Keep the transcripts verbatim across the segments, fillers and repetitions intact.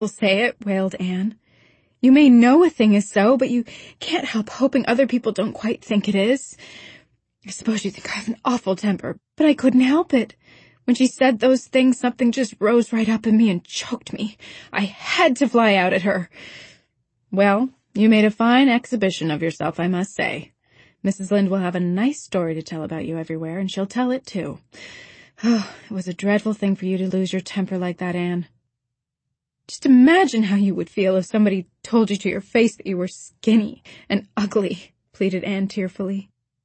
will say it," wailed Anne. "You may know a thing is so, but you can't help hoping other people don't quite think it is. I suppose you think I have an awful temper, but I couldn't help it. When she said those things, something just rose right up in me and choked me. I had to fly out at her." "Well, you made a fine exhibition of yourself, I must say. Missus Lynde will have a nice story to tell about you everywhere, and she'll tell it too. Oh, it was a dreadful thing for you to lose your temper like that, Anne. Just imagine how you would feel if somebody told you to your face that you were skinny and ugly," pleaded Anne tearfully.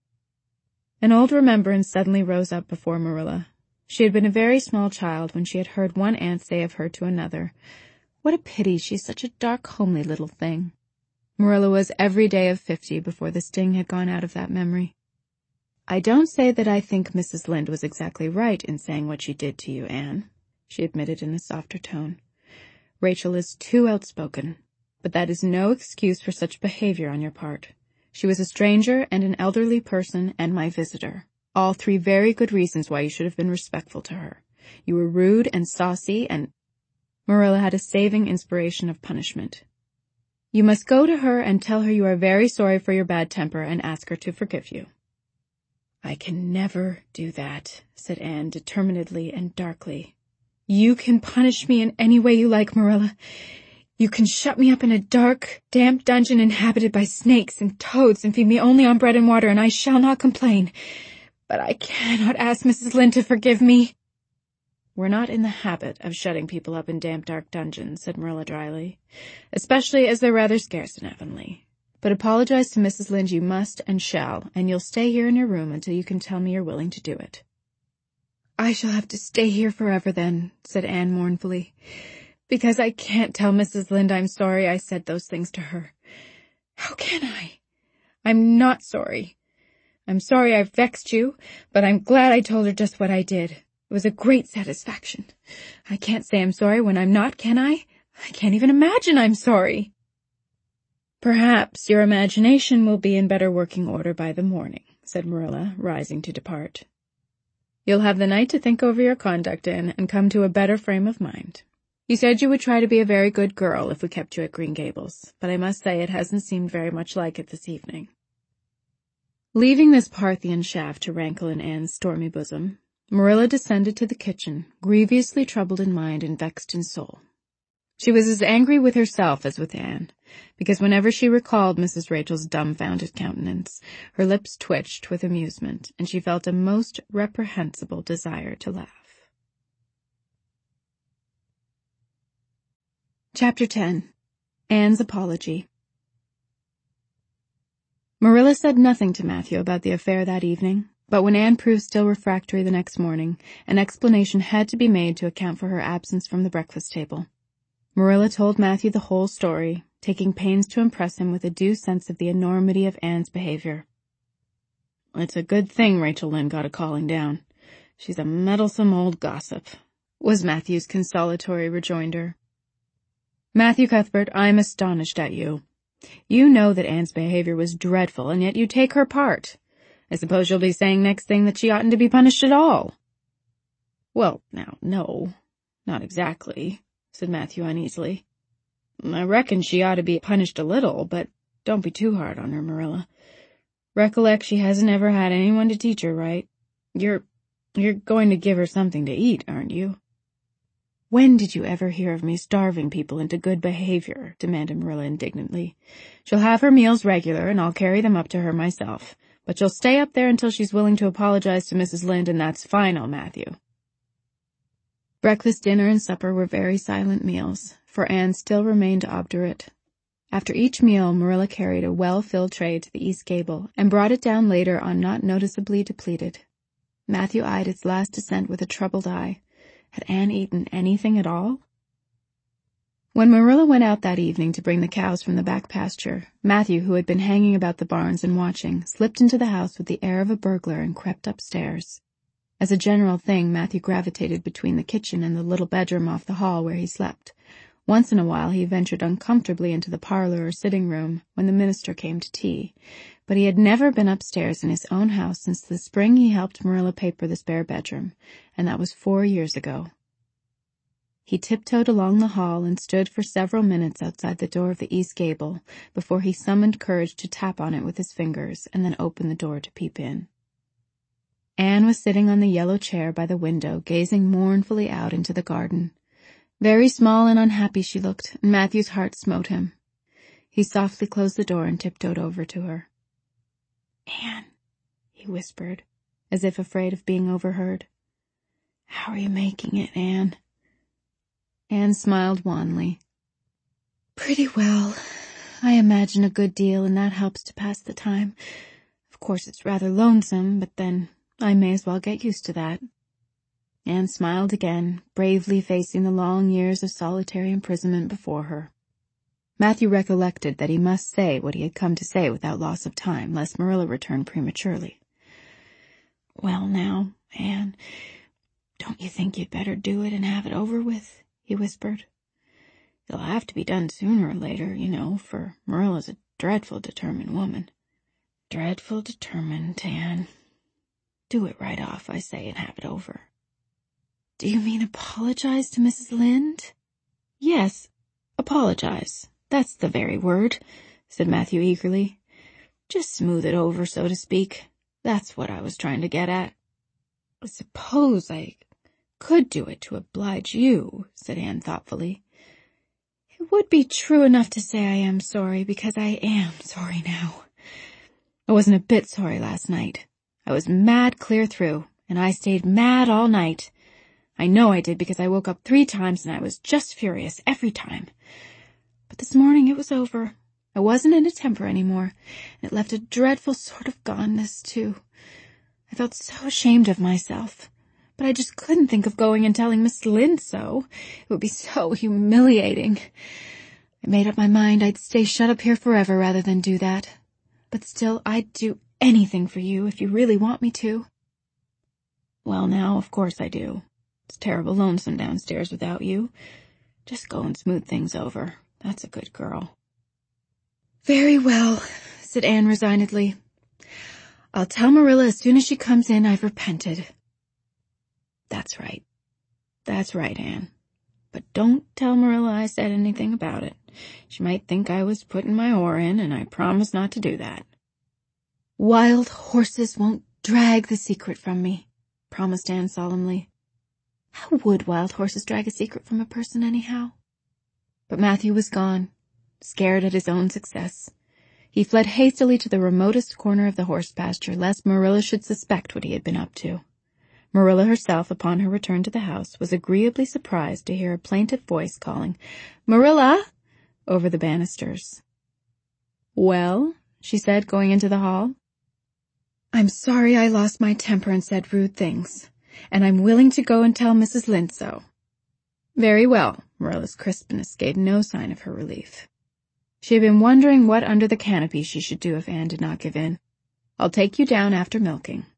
An old remembrance suddenly rose up before Marilla. She had been a very small child when she had heard one aunt say of her to another, "What a pity she's such a dark, homely little thing." Marilla was every day of fifty before the sting had gone out of that memory. "I don't say that I think Missus Lynde was exactly right in saying what she did to you, Anne," she admitted in a softer tone. "Rachel is too outspoken, but that is no excuse for such behavior on your part. She was a stranger and an elderly person and my visitor. All three very good reasons why you should have been respectful to her. You were rude and saucy and—" Marilla had a saving inspiration of punishment. "You must go to her and tell her you are very sorry for your bad temper and ask her to forgive you." "I can never do that," said Anne determinedly and darkly. "You can punish me in any way you like, Marilla. You can shut me up in a dark, damp dungeon inhabited by snakes and toads and feed me only on bread and water, and I shall not complain. But I cannot ask Missus Lynde to forgive me." "We're not in the habit of shutting people up in damp, dark dungeons," said Marilla dryly, "especially as they're rather scarce in Avonlea. But apologize to Missus Lynde you must and shall, and you'll stay here in your room until you can tell me you're willing to do it." "I shall have to stay here forever then," said Anne mournfully, "because I can't tell Missus Lynde I'm sorry I said those things to her. How can I? I'm not sorry. I'm sorry I vexed you, but I'm glad I told her just what I did. It was a great satisfaction. I can't say I'm sorry when I'm not, can I? I can't even imagine I'm sorry." "Perhaps your imagination will be in better working order by the morning," said Marilla, rising to depart. "You'll have the night to think over your conduct in and come to a better frame of mind. You said you would try to be a very good girl if we kept you at Green Gables, but I must say it hasn't seemed very much like it this evening." Leaving this Parthian shaft to rankle in Anne's stormy bosom, Marilla descended to the kitchen, grievously troubled in mind and vexed in soul. She was as angry with herself as with Anne, because whenever she recalled Missus Rachel's dumbfounded countenance, her lips twitched with amusement, and she felt a most reprehensible desire to laugh. Chapter ten. Anne's Apology. Marilla said nothing to Matthew about the affair that evening, but when Anne proved still refractory the next morning, an explanation had to be made to account for her absence from the breakfast table. Marilla told Matthew the whole story, taking pains to impress him with a due sense of the enormity of Anne's behavior. "It's a good thing Rachel Lynde got a calling down. She's a meddlesome old gossip," was Matthew's consolatory rejoinder. "Matthew Cuthbert, I'm astonished at you. You know that Anne's behavior was dreadful, and yet you take her part. I suppose you'll be saying next thing that she oughtn't to be punished at all." "Well, now, no, not exactly," said Matthew uneasily. "I reckon she ought to be punished a little, but don't be too hard on her, Marilla. Recollect she hasn't ever had anyone to teach her right. You're, you're going to give her something to eat, aren't you?" "When did you ever hear of me starving people into good behavior?" demanded Marilla indignantly. "She'll have her meals regular, and I'll carry them up to her myself. But she'll stay up there until she's willing to apologize to Missus Lynde, and that's final, Matthew." Breakfast, dinner, and supper were very silent meals, for Anne still remained obdurate. After each meal, Marilla carried a well-filled tray to the east gable, and brought it down later on not noticeably depleted. Matthew eyed its last descent with a troubled eye. Had Anne eaten anything at all? When Marilla went out that evening to bring the cows from the back pasture, Matthew, who had been hanging about the barns and watching, slipped into the house with the air of a burglar and crept upstairs. As a general thing, Matthew gravitated between the kitchen and the little bedroom off the hall where he slept. Once in a while he ventured uncomfortably into the parlor or sitting room when the minister came to tea, but he had never been upstairs in his own house since the spring he helped Marilla paper the spare bedroom, and that was four years ago. He tiptoed along the hall and stood for several minutes outside the door of the east gable before he summoned courage to tap on it with his fingers and then open the door to peep in. Anne was sitting on the yellow chair by the window, gazing mournfully out into the garden. Very small and unhappy she looked, and Matthew's heart smote him. He softly closed the door and tiptoed over to her. "Anne," he whispered, as if afraid of being overheard. "How are you making it, Anne?" Anne smiled wanly. "Pretty well. I imagine a good deal, and that helps to pass the time. Of course it's rather lonesome, but then I may as well get used to that." Anne smiled again, bravely facing the long years of solitary imprisonment before her. Matthew recollected that he must say what he had come to say without loss of time, lest Marilla return prematurely. "Well now, Anne, don't you think you'd better do it and have it over with?" he whispered. "It'll have to be done sooner or later, you know, for Marilla's a dreadful determined woman." "Dreadful determined, Anne. Do it right off, I say, and have it over." "Do you mean apologize to Missus Lynde?" "Yes, apologize. That's the very word," said Matthew eagerly. "Just smooth it over, so to speak. That's what I was trying to get at." "I suppose I could do it to oblige you," said Anne thoughtfully. "It would be true enough to say I am sorry, because I am sorry now. I wasn't a bit sorry last night. I was mad clear through, and I stayed mad all night. I know I did, because I woke up three times and I was just furious every time. But this morning it was over. I wasn't in a temper any more, and it left a dreadful sort of goneness, too. I felt so ashamed of myself, but I just couldn't think of going and telling Miss Lynde so. It would be so humiliating. I made up my mind I'd stay shut up here forever rather than do that. But still, I'd do anything for you if you really want me to." "Well now, of course I do. It's terrible lonesome downstairs without you. Just go and smooth things over. That's a good girl." "Very well," said Anne resignedly. "I'll tell Marilla as soon as she comes in I've repented." "That's right. That's right, Anne. But don't tell Marilla I said anything about it. She might think I was putting my oar in, and I promise not to do that." "Wild horses won't drag the secret from me," promised Anne solemnly. How would wild horses drag a secret from a person anyhow? But Matthew was gone, scared at his own success. He fled hastily to the remotest corner of the horse pasture, lest Marilla should suspect what he had been up to. Marilla herself, upon her return to the house, was agreeably surprised to hear a plaintive voice calling, "Marilla!" over the banisters. "Well?" she said, going into the hall. "I'm sorry I lost my temper and said rude things, and I'm willing to go and tell Missus Lynde so." "Very well." Marilla's crispness gave no sign of her relief. She had been wondering what under the canopy she should do if Anne did not give in. "I'll take you down after milking."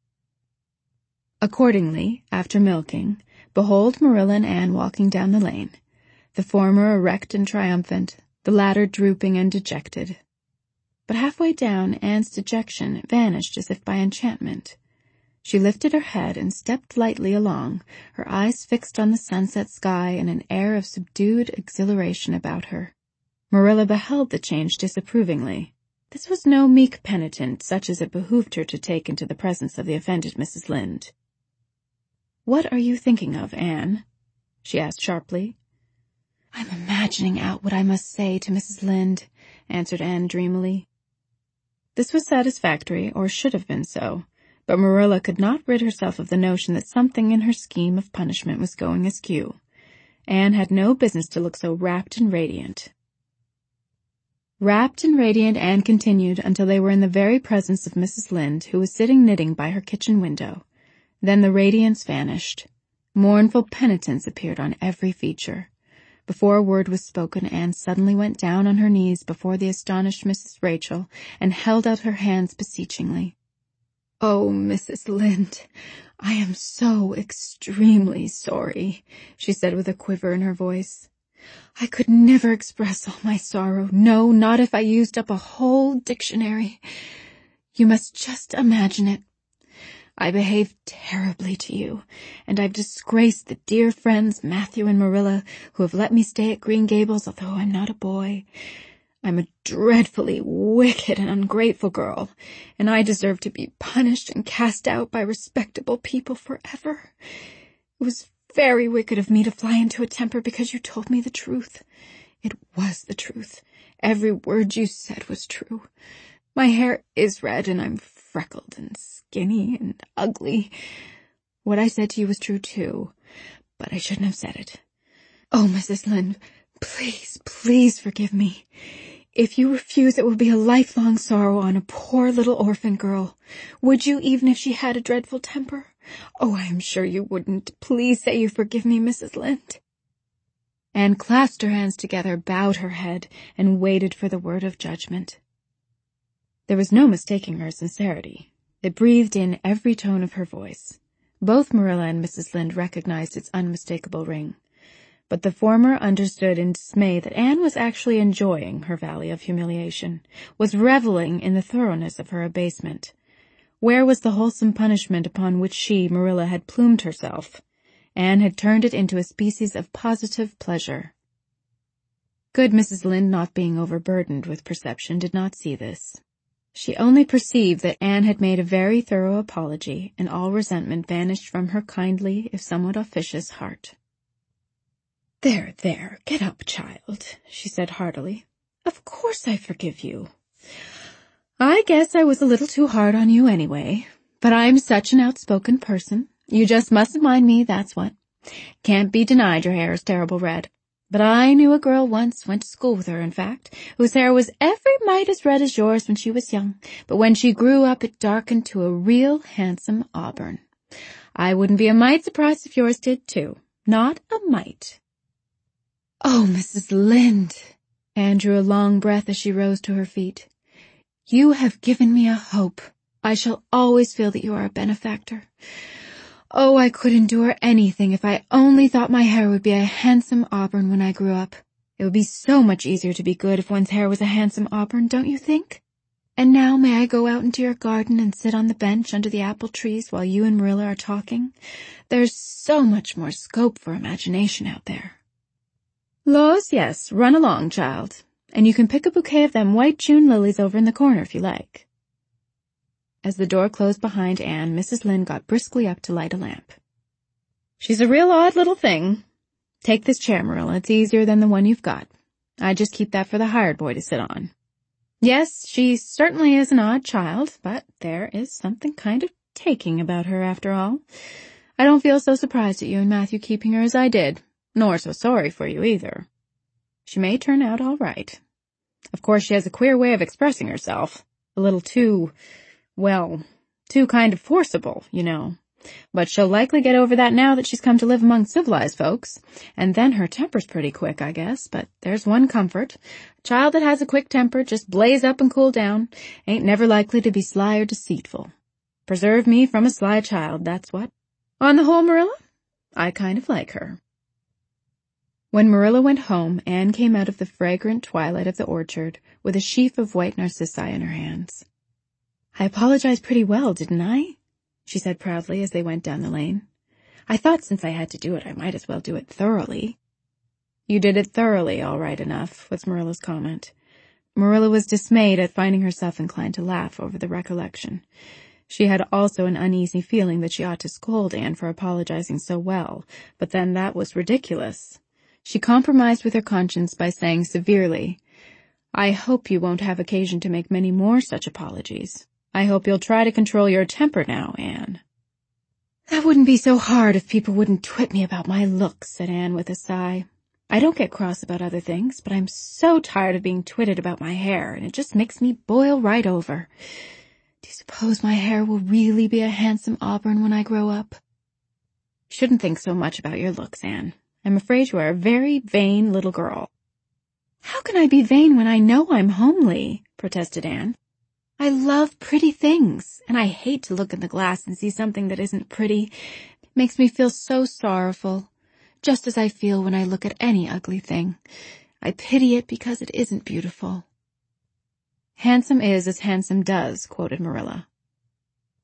Accordingly, after milking, behold Marilla and Anne walking down the lane, the former erect and triumphant, the latter drooping and dejected. But halfway down, Anne's dejection vanished as if by enchantment. She lifted her head and stepped lightly along, her eyes fixed on the sunset sky and an air of subdued exhilaration about her. Marilla beheld the change disapprovingly. This was no meek penitent, such as it behooved her to take into the presence of the offended Missus Lynde. "What are you thinking of, Anne?" she asked sharply. "I'm imagining out what I must say to Missus Lynde," answered Anne dreamily. This was satisfactory, or should have been so, but Marilla could not rid herself of the notion that something in her scheme of punishment was going askew. Anne had no business to look so rapt and radiant. Rapt and radiant Anne continued until they were in the very presence of Missus Lynde, who was sitting knitting by her kitchen window. Then the radiance vanished. Mournful penitence appeared on every feature. Before a word was spoken, Anne suddenly went down on her knees before the astonished Missus Rachel and held out her hands beseechingly. "Oh, Missus Lynde, I am so extremely sorry," she said with a quiver in her voice. "I could never express all my sorrow, no, not if I used up a whole dictionary. You must just imagine it. I behaved terribly to you, and I've disgraced the dear friends Matthew and Marilla who have let me stay at Green Gables, although I'm not a boy. I'm a dreadfully wicked and ungrateful girl, and I deserve to be punished and cast out by respectable people forever. It was very wicked of me to fly into a temper because you told me the truth. It was the truth. Every word you said was true. My hair is red, and I'm freckled and skinny and ugly. What I said to you was true, too, but I shouldn't have said it. Oh, Missus Lynde, please, please forgive me. If you refuse, it will be a lifelong sorrow on a poor little orphan girl. Would you, even if she had a dreadful temper? Oh, I am sure you wouldn't. Please say you forgive me, Missus Lynde. Anne clasped her hands together, bowed her head, and waited for the word of judgment. There was no mistaking her sincerity. It breathed in every tone of her voice. Both Marilla and Missus Lynde recognized its unmistakable ring. But the former understood in dismay that Anne was actually enjoying her valley of humiliation, was reveling in the thoroughness of her abasement. Where was the wholesome punishment upon which she, Marilla, had plumed herself? Anne had turned it into a species of positive pleasure. Good Missus Lynde, not being overburdened with perception, did not see this. She only perceived that Anne had made a very thorough apology, and all resentment vanished from her kindly, if somewhat officious, heart. "There, there, get up, child," she said heartily. "Of course I forgive you. I guess I was a little too hard on you anyway, but I'm such an outspoken person. You just mustn't mind me, that's what. Can't be denied your hair is terrible red. But I knew a girl once, went to school with her, in fact, whose hair was every mite as red as yours when she was young, but when she grew up it darkened to a real handsome auburn. I wouldn't be a mite surprised if yours did, too. Not a mite." "Oh, Missus Lynde," Anne drew a long breath as she rose to her feet. "You have given me a hope. I shall always feel that you are a benefactor. Oh, I could endure anything if I only thought my hair would be a handsome auburn when I grew up. It would be so much easier to be good if one's hair was a handsome auburn, don't you think? And now may I go out into your garden and sit on the bench under the apple trees while you and Marilla are talking? There's so much more scope for imagination out there." "Laws, yes, run along, child, and you can pick a bouquet of them white June lilies over in the corner if you like." As the door closed behind Anne, Missus Lynde got briskly up to light a lamp. "She's a real odd little thing. Take this chair, Marilla. It's easier than the one you've got. I just keep that for the hired boy to sit on. Yes, she certainly is an odd child, but there is something kind of taking about her after all. I don't feel so surprised at you and Matthew keeping her as I did, nor so sorry for you either. She may turn out all right. Of course, she has a queer way of expressing herself, a little too, well, too kind of forcible, you know. But she'll likely get over that now that she's come to live among civilized folks, and then her temper's pretty quick, I guess, but there's one comfort. A child that has a quick temper just blaze up and cool down, ain't never likely to be sly or deceitful. Preserve me from a sly child, that's what. On the whole, Marilla, I kind of like her." When Marilla went home, Anne came out of the fragrant twilight of the orchard with a sheaf of white narcissi in her hands. "I apologized pretty well, didn't I?" she said proudly as they went down the lane. "I thought since I had to do it, I might as well do it thoroughly." "You did it thoroughly, all right enough," was Marilla's comment. Marilla was dismayed at finding herself inclined to laugh over the recollection. She had also an uneasy feeling that she ought to scold Anne for apologizing so well, but then that was ridiculous. She compromised with her conscience by saying severely, "I hope you won't have occasion to make many more such apologies. I hope you'll try to control your temper now, Anne." "That wouldn't be so hard if people wouldn't twit me about my looks," said Anne with a sigh. "I don't get cross about other things, but I'm so tired of being twitted about my hair, and it just makes me boil right over. Do you suppose my hair will really be a handsome auburn when I grow up?" "You shouldn't think so much about your looks, Anne. I'm afraid you are a very vain little girl." "How can I be vain when I know I'm homely?" protested Anne. "I love pretty things, and I hate to look in the glass and see something that isn't pretty. It makes me feel so sorrowful, just as I feel when I look at any ugly thing. I pity it because it isn't beautiful." "Handsome is as handsome does," quoted Marilla.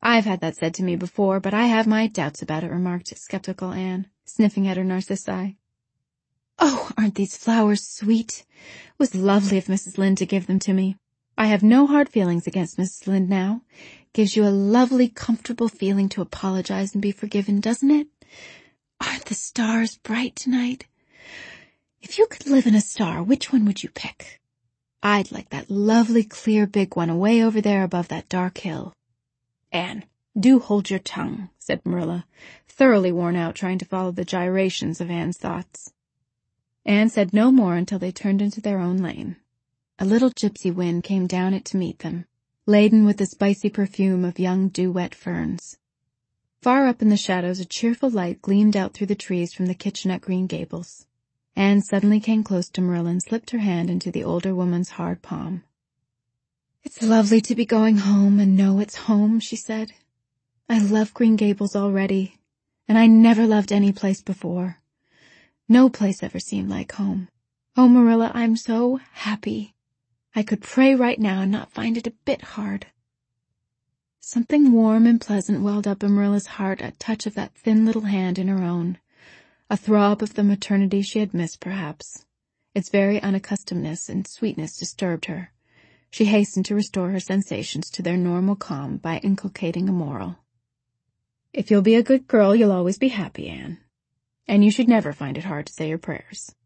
I've had that said to me before, but I have my doubts about it, remarked skeptical Anne, sniffing at her narcissi. Oh, aren't these flowers sweet? It was lovely of Missus Lynde to give them to me. I have no hard feelings against Missus Lynde now. Gives you a lovely, comfortable feeling to apologize and be forgiven, doesn't it? Aren't the stars bright tonight? If you could live in a star, which one would you pick? I'd like that lovely, clear, big one away over there above that dark hill. Anne, do hold your tongue, said Marilla, thoroughly worn out trying to follow the gyrations of Anne's thoughts. Anne said no more until they turned into their own lane. A little gypsy wind came down it to meet them, laden with the spicy perfume of young dew-wet ferns. Far up in the shadows a cheerful light gleamed out through the trees from the kitchen at Green Gables. Anne suddenly came close to Marilla and slipped her hand into the older woman's hard palm. It's lovely to be going home and know it's home, she said. I love Green Gables already, and I never loved any place before. No place ever seemed like home. Oh, Marilla, I'm so happy. I could pray right now and not find it a bit hard. Something warm and pleasant welled up in Marilla's heart at touch of that thin little hand in her own. A throb of the maternity she had missed, perhaps. Its very unaccustomedness and sweetness disturbed her. She hastened to restore her sensations to their normal calm by inculcating a moral. If you'll be a good girl, you'll always be happy, Anne. And you should never find it hard to say your prayers.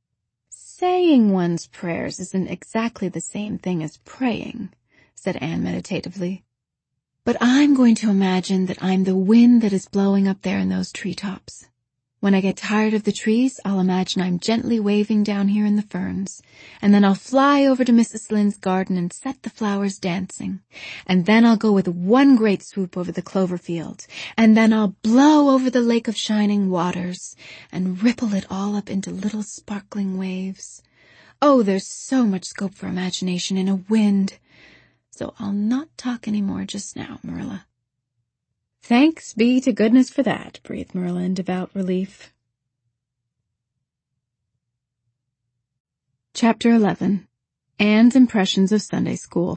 Saying one's prayers isn't exactly the same thing as praying, said Anne meditatively. But I'm going to imagine that I'm the wind that is blowing up there in those treetops. When I get tired of the trees, I'll imagine I'm gently waving down here in the ferns, and then I'll fly over to Missus Lynde's garden and set the flowers dancing, and then I'll go with one great swoop over the clover field, and then I'll blow over the lake of shining waters, and ripple it all up into little sparkling waves. Oh, there's so much scope for imagination in a wind. So I'll not talk any more just now, Marilla. Thanks be to goodness for that, breathed Marilla in devout relief. Chapter eleven. Anne's Impressions of Sunday School.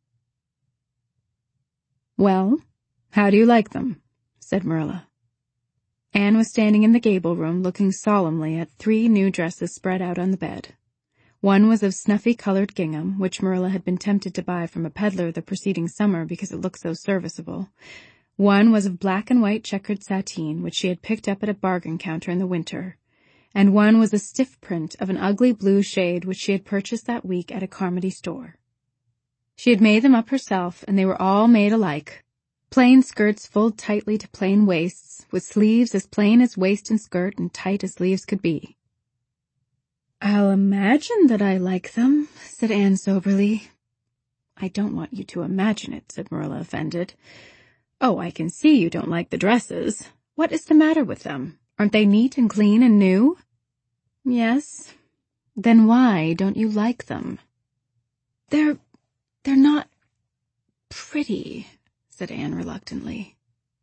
Well, how do you like them? Said Marilla. Anne was standing in the gable room looking solemnly at three new dresses spread out on the bed. One was of snuffy-colored gingham, which Marilla had been tempted to buy from a peddler the preceding summer because it looked so serviceable. One was of black and white checkered sateen, which she had picked up at a bargain counter in the winter, and one was a stiff print of an ugly blue shade which she had purchased that week at a Carmody store. She had made them up herself, and they were all made alike. Plain skirts fulled tightly to plain waists, with sleeves as plain as waist and skirt and tight as sleeves could be. I'll imagine that I like them, said Anne soberly. I don't want you to imagine it, said Marilla, offended. Oh, I can see you don't like the dresses. What is the matter with them? Aren't they neat and clean and new? Yes. Then why don't you like them? They're, they're not pretty, said Anne reluctantly.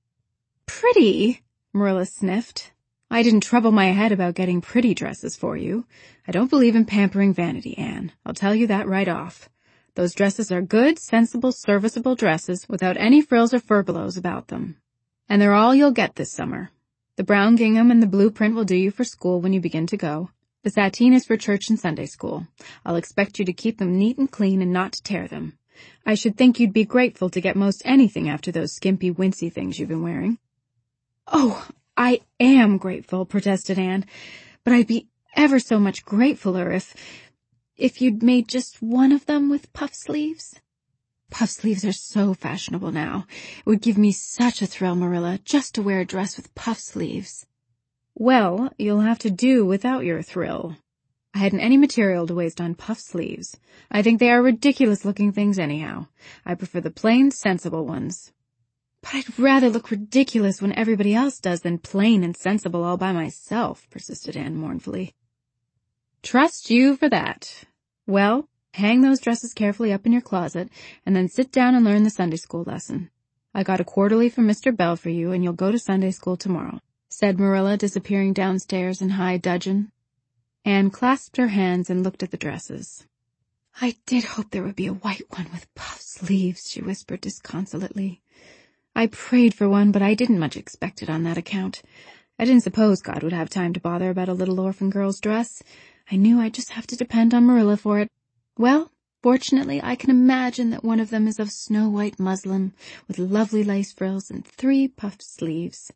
Pretty? Marilla sniffed. I didn't trouble my head about getting pretty dresses for you. I don't believe in pampering vanity, Anne. I'll tell you that right off. Those dresses are good, sensible, serviceable dresses without any frills or furbelows about them. And they're all you'll get this summer. The brown gingham and the blue print will do you for school when you begin to go. The sateen is for church and Sunday school. I'll expect you to keep them neat and clean and not to tear them. I should think you'd be grateful to get most anything after those skimpy, wincey things you've been wearing. Oh, I am grateful, protested Anne, but I'd be ever so much gratefuler if... if you'd made just one of them with puff sleeves. Puff sleeves are so fashionable now. It would give me such a thrill, Marilla, just to wear a dress with puff sleeves. Well, you'll have to do without your thrill. I hadn't any material to waste on puff sleeves. I think they are ridiculous-looking things anyhow. I prefer the plain, sensible ones. But I'd rather look ridiculous when everybody else does than plain and sensible all by myself, persisted Anne mournfully. Trust you for that. Well, hang those dresses carefully up in your closet, and then sit down and learn the Sunday school lesson. I got a quarterly from Mister Bell for you, and you'll go to Sunday school tomorrow, said Marilla, disappearing downstairs in high dudgeon. Anne clasped her hands and looked at the dresses. I did hope there would be a white one with puff sleeves, she whispered disconsolately. I prayed for one, but I didn't much expect it on that account. I didn't suppose God would have time to bother about a little orphan girl's dress. I knew I'd just have to depend on Marilla for it. Well, fortunately, I can imagine that one of them is of snow-white muslin, with lovely lace frills and three puffed sleeves."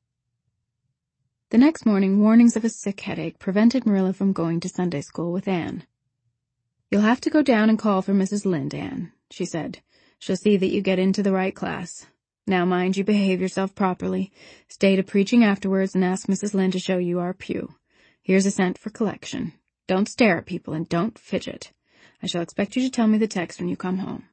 The next morning, warnings of a sick headache prevented Marilla from going to Sunday school with Anne. "You'll have to go down and call for Missus Lynde, Anne," she said. "She'll see that you get into the right class. Now mind you behave yourself properly. Stay to preaching afterwards and ask Missus Lynde to show you our pew. Here's a cent for collection. Don't stare at people and don't fidget. I shall expect you to tell me the text when you come home."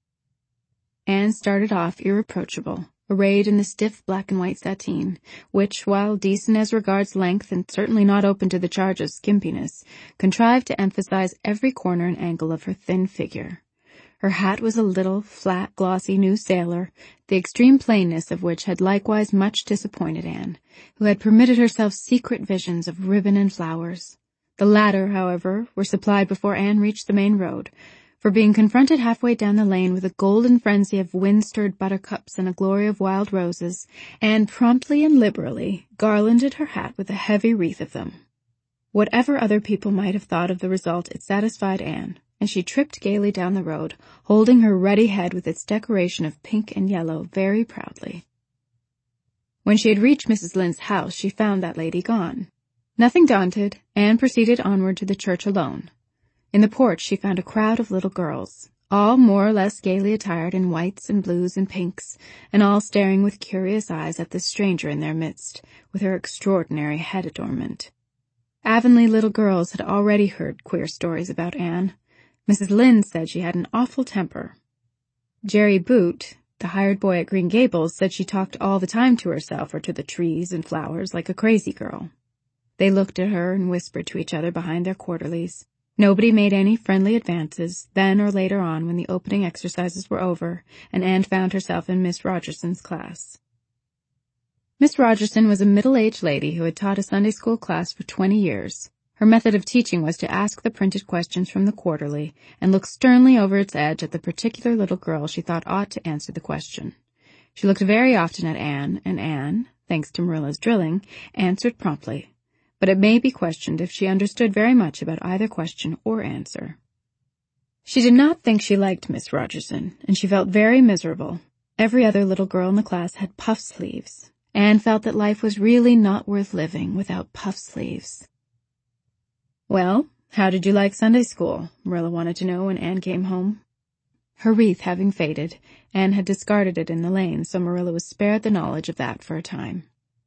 Anne started off irreproachable, arrayed in the stiff black and white sateen, which, while decent as regards length and certainly not open to the charge of skimpiness, contrived to emphasize every corner and angle of her thin figure. Her hat was a little, flat, glossy new sailor, the extreme plainness of which had likewise much disappointed Anne, who had permitted herself secret visions of ribbon and flowers. The latter, however, were supplied before Anne reached the main road, for being confronted halfway down the lane with a golden frenzy of wind-stirred buttercups and a glory of wild roses, Anne promptly and liberally garlanded her hat with a heavy wreath of them. Whatever other people might have thought of the result, it satisfied Anne, and she tripped gaily down the road, holding her ruddy head with its decoration of pink and yellow very proudly. When she had reached Missus Lynde's house, she found that lady gone. Nothing daunted, Anne proceeded onward to the church alone. In the porch she found a crowd of little girls, all more or less gaily attired in whites and blues and pinks, and all staring with curious eyes at the stranger in their midst, with her extraordinary head adornment. Avonlea little girls had already heard queer stories about Anne. Missus Lynde said she had an awful temper. Jerry Boot, the hired boy at Green Gables, said she talked all the time to herself or to the trees and flowers like a crazy girl. They looked at her and whispered to each other behind their quarterlies. Nobody made any friendly advances, then or later on when the opening exercises were over, and Anne found herself in Miss Rogerson's class. Miss Rogerson was a middle-aged lady who had taught a Sunday school class for twenty years. Her method of teaching was to ask the printed questions from the quarterly and look sternly over its edge at the particular little girl she thought ought to answer the question. She looked very often at Anne, and Anne, thanks to Marilla's drilling, answered promptly. But it may be questioned if she understood very much about either question or answer. She did not think she liked Miss Rogerson, and she felt very miserable. Every other little girl in the class had puff sleeves. Anne felt that life was really not worth living without puff sleeves. "Well, how did you like Sunday school?" Marilla wanted to know when Anne came home. Her wreath having faded, Anne had discarded it in the lane, so Marilla was spared the knowledge of that for a time.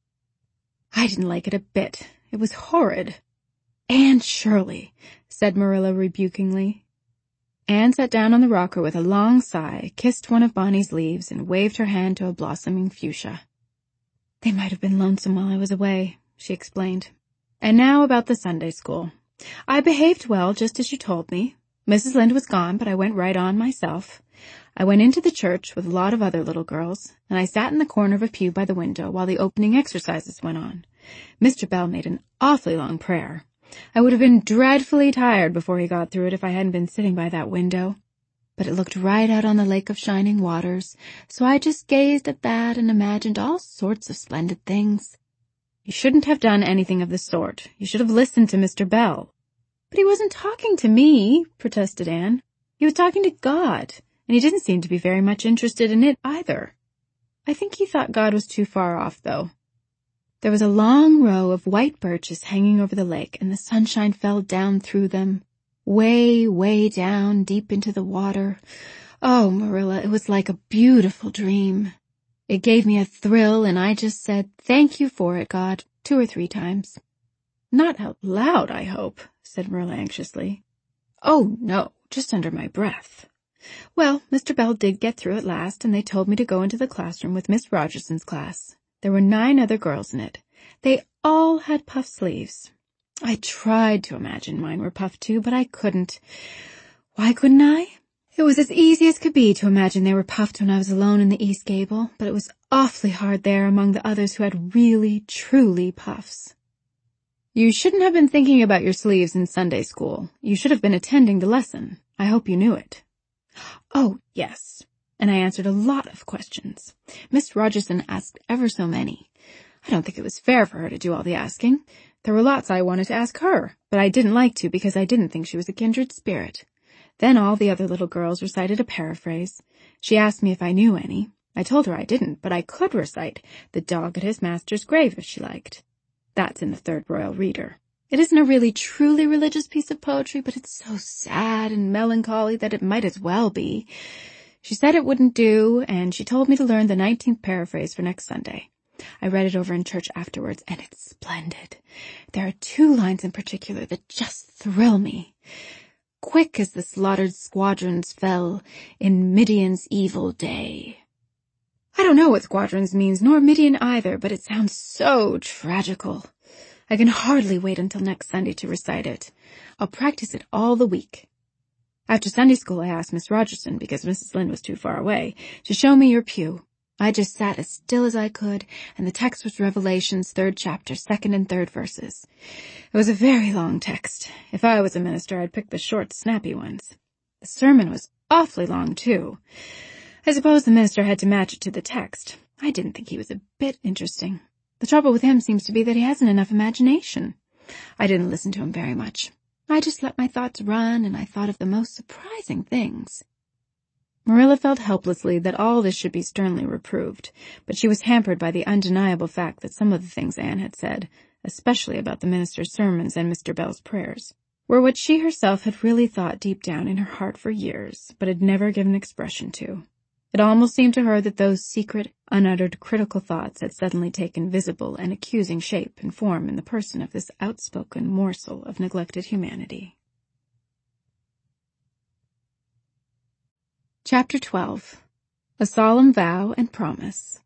"I didn't like it a bit. It was horrid." "Anne Shirley," said Marilla rebukingly. Anne sat down on the rocker with a long sigh, kissed one of Bonny's leaves, and waved her hand to a blossoming fuchsia. "They might have been lonesome while I was away," she explained. "And now about the Sunday school. I behaved well, just as you told me. Missus Lynde was gone, but I went right on myself. I went into the church with a lot of other little girls, and I sat in the corner of a pew by the window while the opening exercises went on. Mister Bell made an awfully long prayer. I would have been dreadfully tired before he got through it if I hadn't been sitting by that window. But it looked right out on the lake of shining waters, so I just gazed at that and imagined all sorts of splendid things." "You shouldn't have done anything of the sort. You should have listened to Mister Bell." "But he wasn't talking to me," protested Anne. "He was talking to God, and he didn't seem to be very much interested in it either. I think he thought God was too far off, though." There was a long row of white birches hanging over the lake, and the sunshine fell down through them, way, way down, deep into the water. Oh, Marilla, it was like a beautiful dream. It gave me a thrill, and I just said, "Thank you for it, God," two or three times. "Not out loud, I hope," said Marilla anxiously. "Oh, no, just under my breath." "Well, Mister Bell did get through at last, and they told me to go into the classroom with Miss Rogerson's class. There were nine other girls in it. They all had puff sleeves. I tried to imagine mine were puffed too, but I couldn't. Why couldn't I? It was as easy as could be to imagine they were puffed when I was alone in the east gable, but it was awfully hard there among the others who had really, truly puffs. You shouldn't have been thinking about your sleeves in Sunday school. You should have been attending the lesson. I hope you knew it." "Oh, yes. and I answered a lot of questions. Miss Rogerson asked ever so many. I don't think it was fair for her to do all the asking. There were lots I wanted to ask her, but I didn't like to because I didn't think she was a kindred spirit. Then all the other little girls recited a paraphrase. She asked me if I knew any. I told her I didn't, but I could recite "The Dog at His Master's Grave" if she liked. That's in the Third Royal Reader. It isn't a really truly religious piece of poetry, but it's so sad and melancholy that it might as well be. She said it wouldn't do, and she told me to learn the nineteenth paraphrase for next Sunday. I read it over in church afterwards, and it's splendid. There are two lines in particular that just thrill me. "Quick as the slaughtered squadrons fell in Midian's evil day." I don't know what squadrons means, nor Midian either, but it sounds so tragical. I can hardly wait until next Sunday to recite it. I'll practice it all the week. After Sunday school, I asked Miss Rogerson, because Missus Lynde was too far away, to show me your pew. I just sat as still as I could, and the text was Revelation's third chapter, second and third verses. It was a very long text. If I was a minister, I'd pick the short, snappy ones. The sermon was awfully long, too. I suppose the minister had to match it to the text. I didn't think he was a bit interesting. The trouble with him seems to be that he hasn't enough imagination. I didn't listen to him very much. I just let my thoughts run, and I thought of the most surprising things. Marilla felt helplessly that all this should be sternly reproved, but she was hampered by the undeniable fact that some of the things Anne had said, especially about the minister's sermons and Mister Bell's prayers, were what she herself had really thought deep down in her heart for years, but had never given expression to. It almost seemed to her that those secret, unuttered critical thoughts had suddenly taken visible and accusing shape and form in the person of this outspoken morsel of neglected humanity. Chapter twelve. A Solemn Vow and Promise.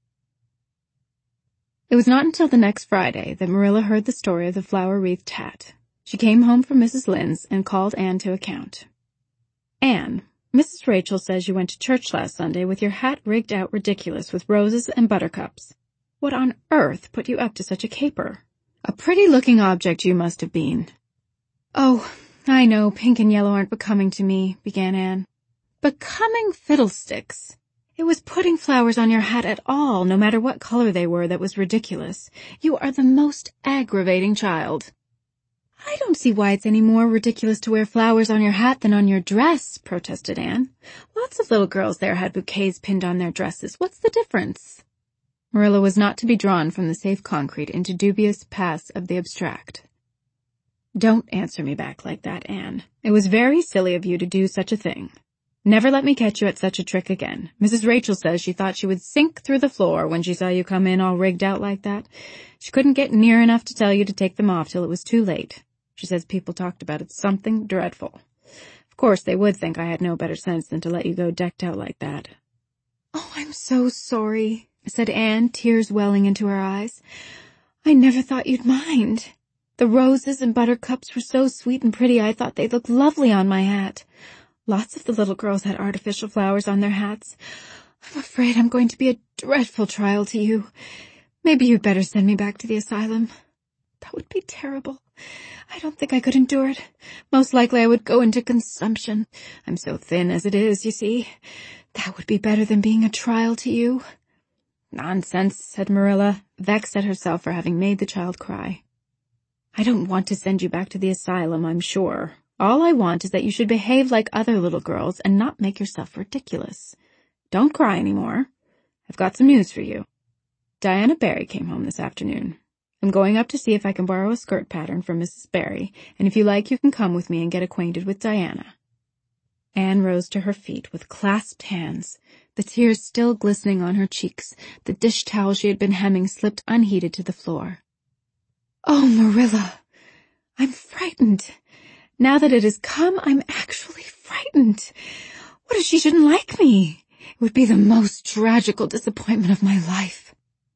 It was not until the next Friday that Marilla heard the story of the flower-wreathed hat. She came home from Missus Lynde's and called Anne to account. "Anne, Missus Rachel says you went to church last Sunday with your hat rigged out ridiculous with roses and buttercups. What on earth put you up to such a caper? A pretty-looking object you must have been." "Oh, I know pink and yellow aren't becoming to me," began Anne. "Becoming fiddlesticks! It was putting flowers on your hat at all, no matter what color they were, that was ridiculous. You are the most aggravating child." "I don't see why it's any more ridiculous to wear flowers on your hat than on your dress," protested Anne. "Lots of little girls there had bouquets pinned on their dresses. What's the difference?" Marilla was not to be drawn from the safe concrete into dubious paths of the abstract. "Don't answer me back like that, Anne. It was very silly of you to do such a thing. Never let me catch you at such a trick again. Missus Rachel says she thought she would sink through the floor when she saw you come in all rigged out like that. She couldn't get near enough to tell you to take them off till it was too late. She says people talked about it something dreadful. Of course, they would think I had no better sense than to let you go decked out like that." "Oh, I'm so sorry," said Anne, tears welling into her eyes. "I never thought you'd mind. The roses and buttercups were so sweet and pretty I thought they'd look lovely on my hat. Lots of the little girls had artificial flowers on their hats. I'm afraid I'm going to be a dreadful trial to you. Maybe you'd better send me back to the asylum." "That would be terrible. I don't think I could endure it. Most likely I would go into consumption. I'm so thin as it is, you see. That would be better than being a trial to you." "Nonsense," said Marilla, vexed at herself for having made the child cry. "I don't want to send you back to the asylum, I'm sure. All I want is that you should behave like other little girls and not make yourself ridiculous. Don't cry any more. I've got some news for you. Diana Barry came home this afternoon. I'm going up to see if I can borrow a skirt pattern from Missus Barry, and if you like you can come with me and get acquainted with Diana." Anne rose to her feet with clasped hands, the tears still glistening on her cheeks. The dish towel she had been hemming slipped unheeded to the floor. "Oh, Marilla, I'm frightened. Now that it has come, I'm actually frightened. What if she shouldn't like me? It would be the most tragical disappointment of my life."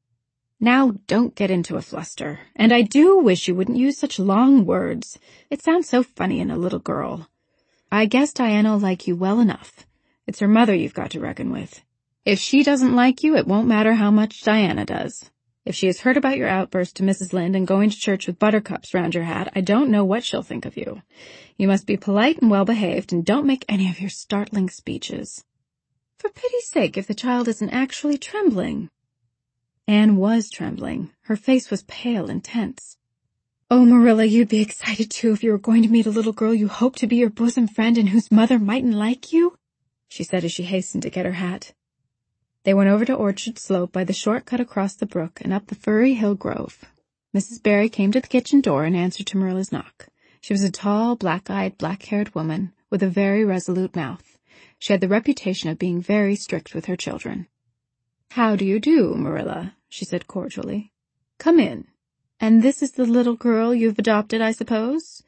"Now, don't get into a fluster, and I do wish you wouldn't use such long words. It sounds so funny in a little girl. I guess Diana'll like you well enough. It's her mother you've got to reckon with. If she doesn't like you, it won't matter how much Diana does. If she has heard about your outburst to Missus Lynde and going to church with buttercups round your hat, I don't know what she'll think of you. You must be polite and well-behaved, and don't make any of your startling speeches." For pity's sake, if the child isn't actually trembling. Anne was trembling. Her face was pale and tense. Oh, Marilla, you'd be excited too if you were going to meet a little girl you hoped to be your bosom friend and whose mother mightn't like you, she said as she hastened to get her hat. They went over to Orchard Slope by the short cut across the brook and up the Furry Hill Grove. Missus Barry came to the kitchen door in answer to Marilla's knock. She was a tall, black-eyed, black-haired woman with a very resolute mouth. She had the reputation of being very strict with her children. "How do you do, Marilla?" she said cordially. "Come in. And this is the little girl you've adopted, I suppose?"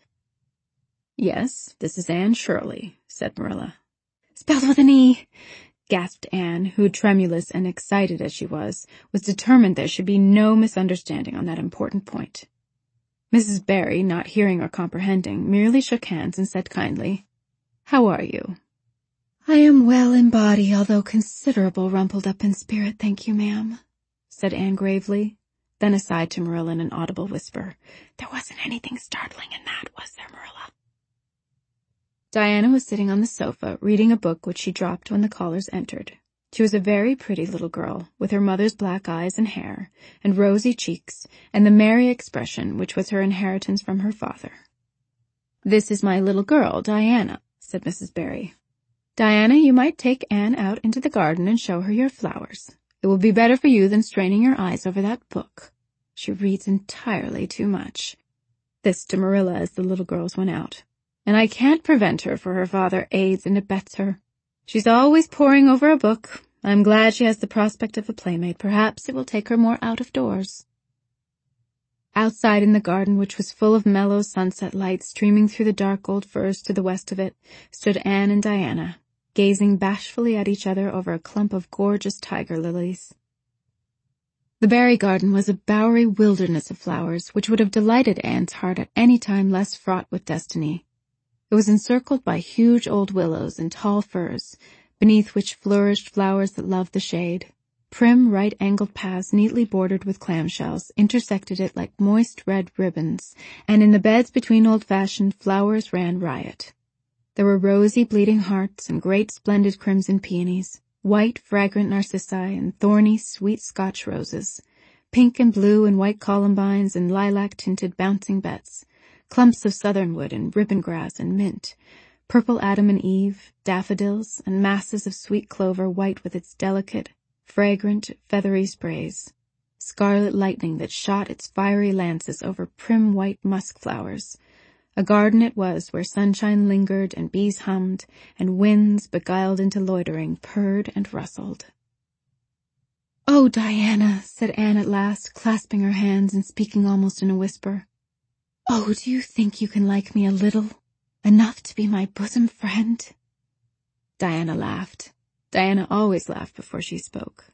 "Yes, this is Anne Shirley," said Marilla. "Spelled with an E," gasped Anne, who, tremulous and excited as she was, was determined there should be no misunderstanding on that important point. Missus Barry, not hearing or comprehending, merely shook hands and said kindly, "How are you?" "I am well in body, although considerable rumpled up in spirit, thank you, ma'am," said Anne gravely. Then aside to Marilla in an audible whisper, "There wasn't anything startling in that, was there, Marilla?" Diana was sitting on the sofa, reading a book which she dropped when the callers entered. She was a very pretty little girl, with her mother's black eyes and hair, and rosy cheeks, and the merry expression which was her inheritance from her father. "This is my little girl, Diana," said Missus Barry. "Diana, you might take Anne out into the garden and show her your flowers. It will be better for you than straining your eyes over that book. She reads entirely too much." This to Marilla as the little girls went out. "And I can't prevent her, for her father aids and abets her. She's always poring over a book. I'm glad she has the prospect of a playmate. Perhaps it will take her more out of doors." Outside in the garden, which was full of mellow sunset light streaming through the dark old firs to the west of it, stood Anne and Diana, gazing bashfully at each other over a clump of gorgeous tiger lilies. The Barry garden was a bowery wilderness of flowers, which would have delighted Anne's heart at any time less fraught with destiny. It was encircled by huge old willows and tall firs, beneath which flourished flowers that loved the shade. Prim, right-angled paths neatly bordered with clamshells intersected it like moist red ribbons, and in the beds between old-fashioned flowers ran riot. There were rosy bleeding hearts and great splendid crimson peonies, white fragrant narcissi and thorny sweet Scotch roses, pink and blue and white columbines and lilac-tinted bouncing bets, clumps of southernwood and ribbon grass and mint, purple Adam and Eve, daffodils, and masses of sweet clover white with its delicate, fragrant, feathery sprays, scarlet lightning that shot its fiery lances over prim white musk flowers. A garden it was where sunshine lingered and bees hummed, and winds, beguiled into loitering, purred and rustled. "Oh, Diana," said Anne at last, clasping her hands and speaking almost in a whisper. "Oh, do you think you can like me a little? Enough to be my bosom friend?" Diana laughed. Diana always laughed before she spoke.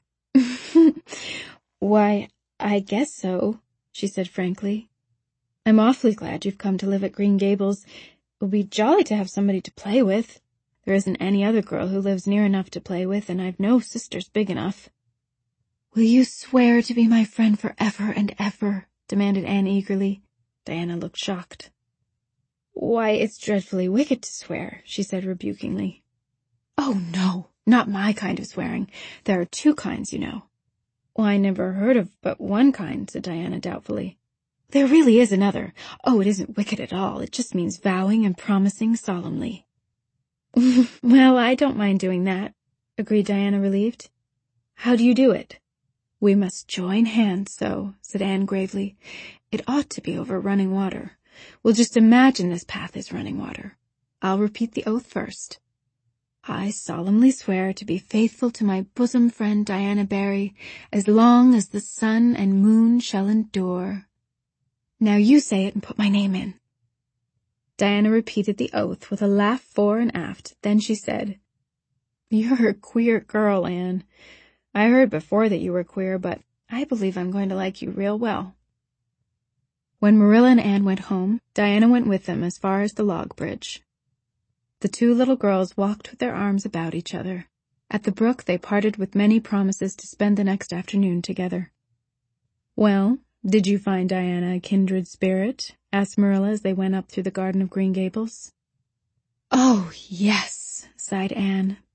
"Why, I guess so," she said frankly. "I'm awfully glad you've come to live at Green Gables. It will be jolly to have somebody to play with. There isn't any other girl who lives near enough to play with, and I've no sisters big enough." "Will you swear to be my friend forever and ever?" demanded Anne eagerly. Diana looked shocked. "Why, it's dreadfully wicked to swear," she said rebukingly. "Oh, no, not my kind of swearing. There are two kinds, you know." "Well, I never heard of but one kind," said Diana doubtfully. "There really is another. Oh, it isn't wicked at all. It just means vowing and promising solemnly." "Well, I don't mind doing that," agreed Diana, relieved. "How do you do it?" "We must join hands so," said Anne gravely. "It ought to be over running water. We'll just imagine this path is running water. I'll repeat the oath first. I solemnly swear to be faithful to my bosom friend Diana Barry as long as the sun and moon shall endure. Now you say it and put my name in." Diana repeated the oath with a laugh fore and aft. Then she said, "You're a queer girl, Anne. I heard before that you were queer, but I believe I'm going to like you real well." When Marilla and Anne went home, Diana went with them as far as the log bridge. The two little girls walked with their arms about each other. At the brook they parted with many promises to spend the next afternoon together. "Well, did you find Diana a kindred spirit?" asked Marilla as they went up through the garden of Green Gables. "Oh, yes," sighed Anne,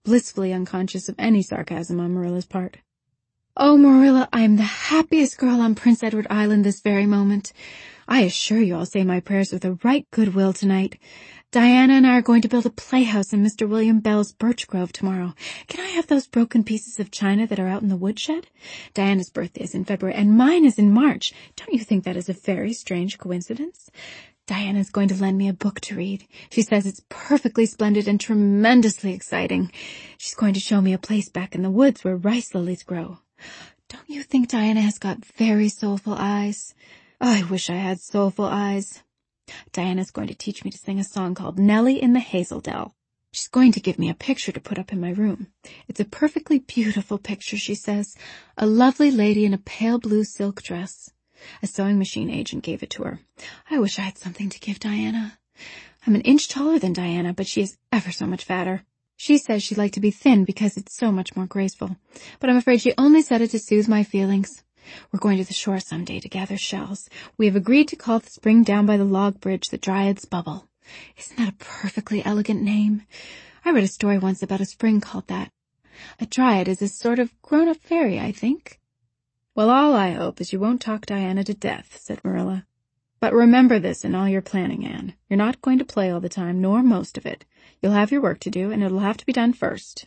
blissfully unconscious of any sarcasm on Marilla's part. "Oh, Marilla, I am the happiest girl on Prince Edward Island this very moment. I assure you I'll say my prayers with a right good will tonight. Diana and I are going to build a playhouse in Mister William Bell's birch grove tomorrow. Can I have those broken pieces of china that are out in the woodshed? Diana's birthday is in February and mine is in March. Don't you think that is a very strange coincidence? Diana's going to lend me a book to read. She says it's perfectly splendid and tremendously exciting. She's going to show me a place back in the woods where rice lilies grow. Don't you think Diana has got very soulful eyes? Oh, I wish I had soulful eyes. Diana's going to teach me to sing a song called Nellie in the Hazel Dell. She's going to give me a picture to put up in my room. It's a perfectly beautiful picture, she says. A lovely lady in a pale blue silk dress. A sewing machine agent gave it to her. I wish I had something to give Diana. I'm an inch taller than Diana, but she is ever so much fatter. She says she'd like to be thin because it's so much more graceful. But I'm afraid she only said it to soothe my feelings. We're going to the shore some day to gather shells. We have agreed to call the spring down by the log bridge the Dryad's Bubble. Isn't that a perfectly elegant name? I read a story once about a spring called that. A dryad is a sort of grown-up fairy, I think. Well, all I hope is you won't talk Diana to death, said Marilla. But remember this in all your planning, Anne. You're not going to play all the time, nor most of it. You'll have your work to do, and it'll have to be done first.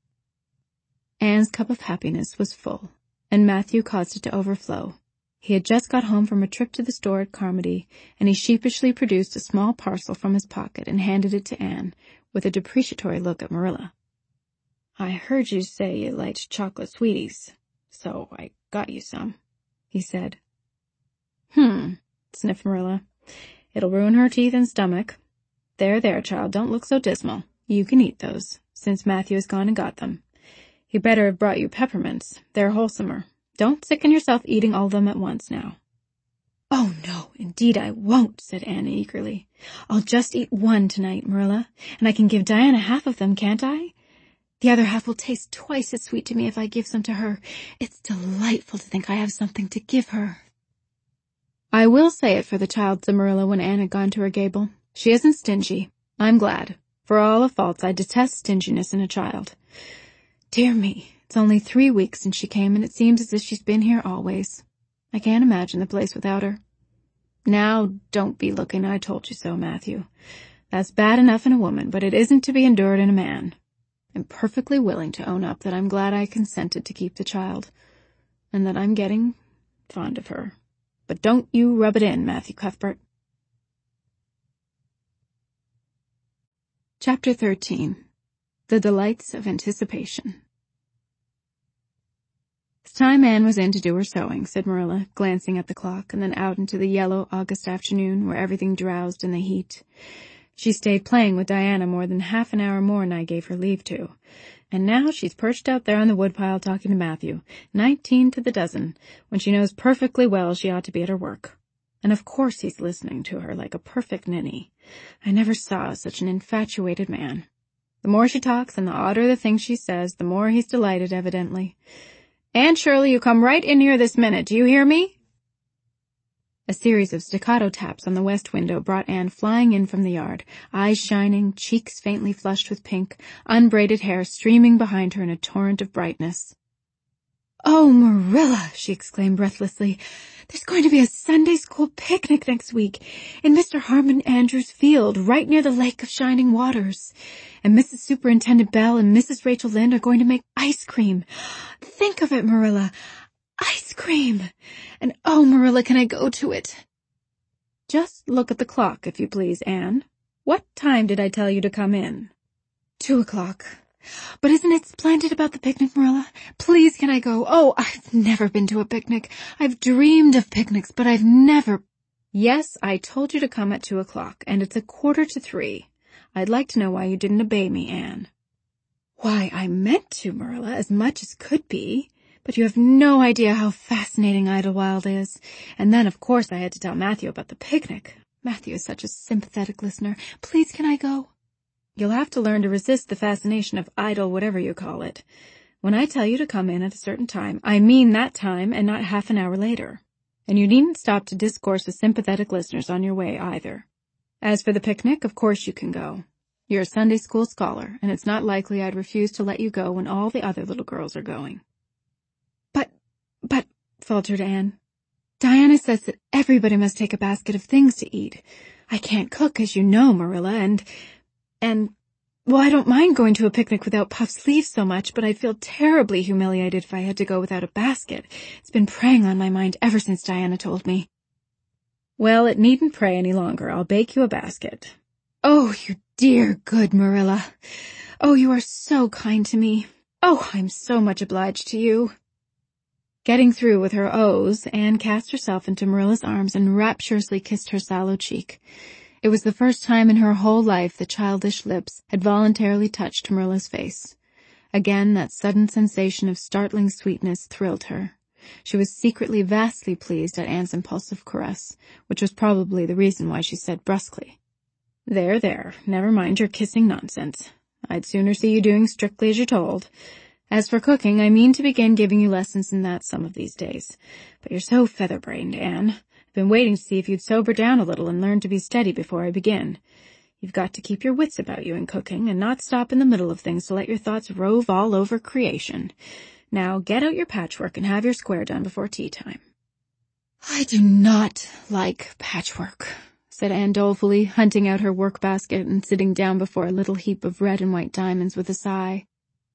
Anne's cup of happiness was full, and Matthew caused it to overflow. He had just got home from a trip to the store at Carmody, and he sheepishly produced a small parcel from his pocket and handed it to Anne, with a depreciatory look at Marilla. I heard you say you liked chocolate sweeties, so I got you some, he said. Hmm, sniffed Marilla. It'll ruin her teeth and stomach. There, there, child, don't look so dismal. You can eat those, since Matthew has gone and got them. He better have brought you peppermints. They're wholesomer. Don't sicken yourself eating all of them at once now. Oh, no, indeed I won't, said Anne eagerly. I'll just eat one tonight, Marilla, and I can give Diana half of them, can't I? The other half will taste twice as sweet to me if I give some to her. It's delightful to think I have something to give her. I will say it for the child, said Marilla when Anne had gone to her gable. She isn't stingy. I'm glad. For all her faults, I detest stinginess in a child. Dear me, it's only three weeks since she came, and it seems as if she's been here always. I can't imagine the place without her. Now, don't be looking I told you so, Matthew. That's bad enough in a woman, but it isn't to be endured in a man. I'm perfectly willing to own up that I'm glad I consented to keep the child, and that I'm getting fond of her. But don't you rub it in, Matthew Cuthbert. Chapter thirteen. The Delights of Anticipation. It's time Anne was in to do her sewing, said Marilla, glancing at the clock, and then out into the yellow August afternoon where everything drowsed in the heat. She stayed playing with Diana more than half an hour more than I gave her leave to. And now she's perched out there on the woodpile talking to Matthew, nineteen to the dozen, when she knows perfectly well she ought to be at her work. And of course he's listening to her like a perfect ninny. I never saw such an infatuated man. The more she talks and the odder the things she says, the more he's delighted, evidently. Anne Shirley, you come right in here this minute. Do you hear me? A series of staccato taps on the west window brought Anne flying in from the yard, eyes shining, cheeks faintly flushed with pink, unbraided hair streaming behind her in a torrent of brightness. Oh, Marilla, she exclaimed breathlessly, there's going to be a Sunday school picnic next week in Mister Harmon Andrews' field right near the Lake of Shining Waters. And Missus Superintendent Bell and Missus Rachel Lynde are going to make ice cream. Think of it, Marilla. Ice cream! And oh, Marilla, can I go to it? Just look at the clock, if you please, Anne. What time did I tell you to come in? Two o'clock. But isn't it splendid about the picnic, Marilla? Please, can I go? Oh, I've never been to a picnic. I've dreamed of picnics, but I've never... Yes, I told you to come at two o'clock, and it's a quarter to three. I'd like to know why you didn't obey me, Anne. Why, I meant to, Marilla, as much as could be. But you have no idea how fascinating Idlewild is. And then, of course, I had to tell Matthew about the picnic. Matthew is such a sympathetic listener. Please, can I go? You'll have to learn to resist the fascination of idle whatever you call it. When I tell you to come in at a certain time, I mean that time and not half an hour later. And you needn't stop to discourse with sympathetic listeners on your way either. As for the picnic, of course you can go. You're a Sunday school scholar, and it's not likely I'd refuse to let you go when all the other little girls are going." But, but, faltered Anne, "Diana says that everybody must take a basket of things to eat. I can't cook, as you know, Marilla, and, and, well, I don't mind going to a picnic without puffed sleeves so much, but I'd feel terribly humiliated if I had to go without a basket. It's been preying on my mind ever since Diana told me." "Well, it needn't prey any longer. I'll bake you a basket." "Oh, you dear, good Marilla. Oh, you are so kind to me. Oh, I'm so much obliged to you." Getting through with her ohs, Anne cast herself into Marilla's arms and rapturously kissed her sallow cheek. It was the first time in her whole life the childish lips had voluntarily touched Marilla's face. Again that sudden sensation of startling sweetness thrilled her. She was secretly vastly pleased at Anne's impulsive caress, which was probably the reason why she said brusquely, "There, there, never mind your kissing nonsense. I'd sooner see you doing strictly as you're told. As for cooking, I mean to begin giving you lessons in that some of these days. But you're so feather-brained, Anne. I've been waiting to see if you'd sober down a little and learn to be steady before I begin. You've got to keep your wits about you in cooking and not stop in the middle of things to let your thoughts rove all over creation. Now get out your patchwork and have your square done before tea time." "I do not like patchwork," said Anne dolefully, hunting out her work basket and sitting down before a little heap of red and white diamonds with a sigh.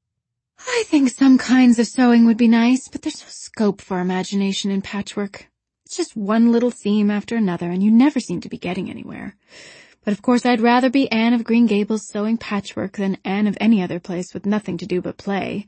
"I think some kinds of sewing would be nice, but there's no scope for imagination in patchwork. It's just one little seam after another, and you never seem to be getting anywhere. But of course I'd rather be Anne of Green Gables sewing patchwork than Anne of any other place with nothing to do but play.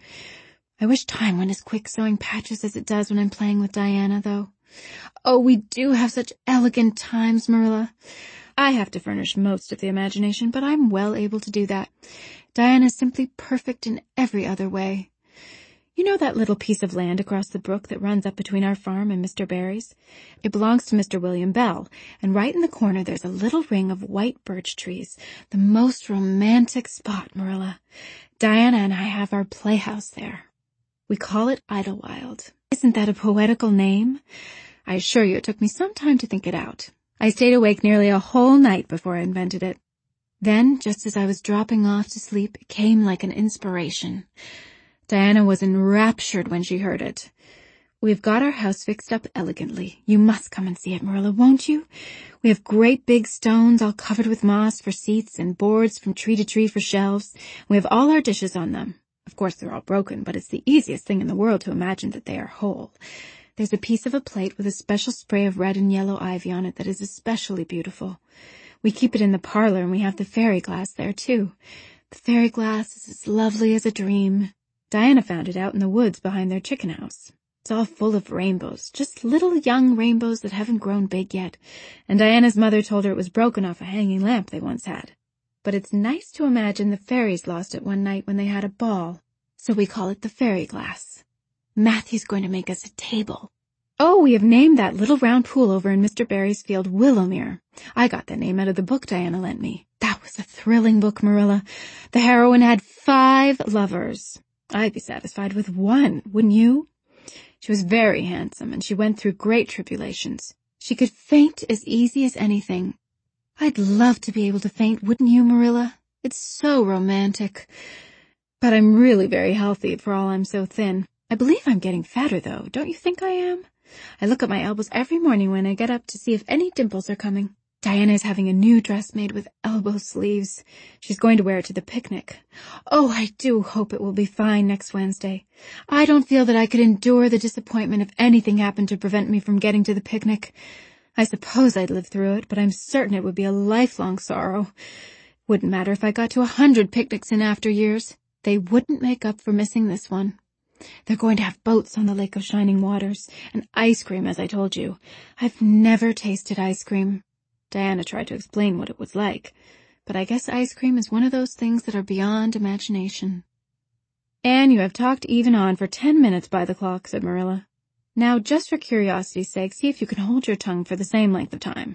I wish time went as quick sewing patches as it does when I'm playing with Diana, though. Oh, we do have such elegant times, Marilla. I have to furnish most of the imagination, but I'm well able to do that. Diana's simply perfect in every other way. You know that little piece of land across the brook that runs up between our farm and Mister Barry's? It belongs to Mister William Bell, and right in the corner there's a little ring of white birch trees. The most romantic spot, Marilla. Diana and I have our playhouse there. We call it Idlewild. Isn't that a poetical name? I assure you it took me some time to think it out. I stayed awake nearly a whole night before I invented it. Then, just as I was dropping off to sleep, it came like an inspiration. Diana was enraptured when she heard it. We've got our house fixed up elegantly. You must come and see it, Marilla, won't you? We have great big stones all covered with moss for seats and boards from tree to tree for shelves. We have all our dishes on them. Of course they're all broken, but it's the easiest thing in the world to imagine that they are whole. There's a piece of a plate with a special spray of red and yellow ivy on it that is especially beautiful. We keep it in the parlor, and we have the fairy glass there, too. The fairy glass is as lovely as a dream. Diana found it out in the woods behind their chicken house. It's all full of rainbows, just little young rainbows that haven't grown big yet, and Diana's mother told her it was broken off a hanging lamp they once had. But it's nice to imagine the fairies lost it one night when they had a ball, so we call it the fairy glass. Matthew's going to make us a table. Oh, we have named that little round pool over in Mister Barry's field Willowmere. I got that name out of the book Diana lent me. That was a thrilling book, Marilla. The heroine had five lovers. I'd be satisfied with one, wouldn't you? She was very handsome, and she went through great tribulations. She could faint as easy as anything. I'd love to be able to faint, wouldn't you, Marilla? It's so romantic. But I'm really very healthy for all I'm so thin. I believe I'm getting fatter, though. Don't you think I am? I look at my elbows every morning when I get up to see if any dimples are coming. Diana is having a new dress made with elbow sleeves. She's going to wear it to the picnic. Oh, I do hope it will be fine next Wednesday. I don't feel that I could endure the disappointment if anything happened to prevent me from getting to the picnic. I suppose I'd live through it, but I'm certain it would be a lifelong sorrow. Wouldn't matter if I got to a hundred picnics in after years. They wouldn't make up for missing this one. They're going to have boats on the Lake of Shining Waters, and ice cream, as I told you. I've never tasted ice cream. Diana tried to explain what it was like, but I guess ice cream is one of those things that are beyond imagination. Anne, you have talked even on for ten minutes by the clock, said Marilla. Now, just for curiosity's sake, see if you can hold your tongue for the same length of time.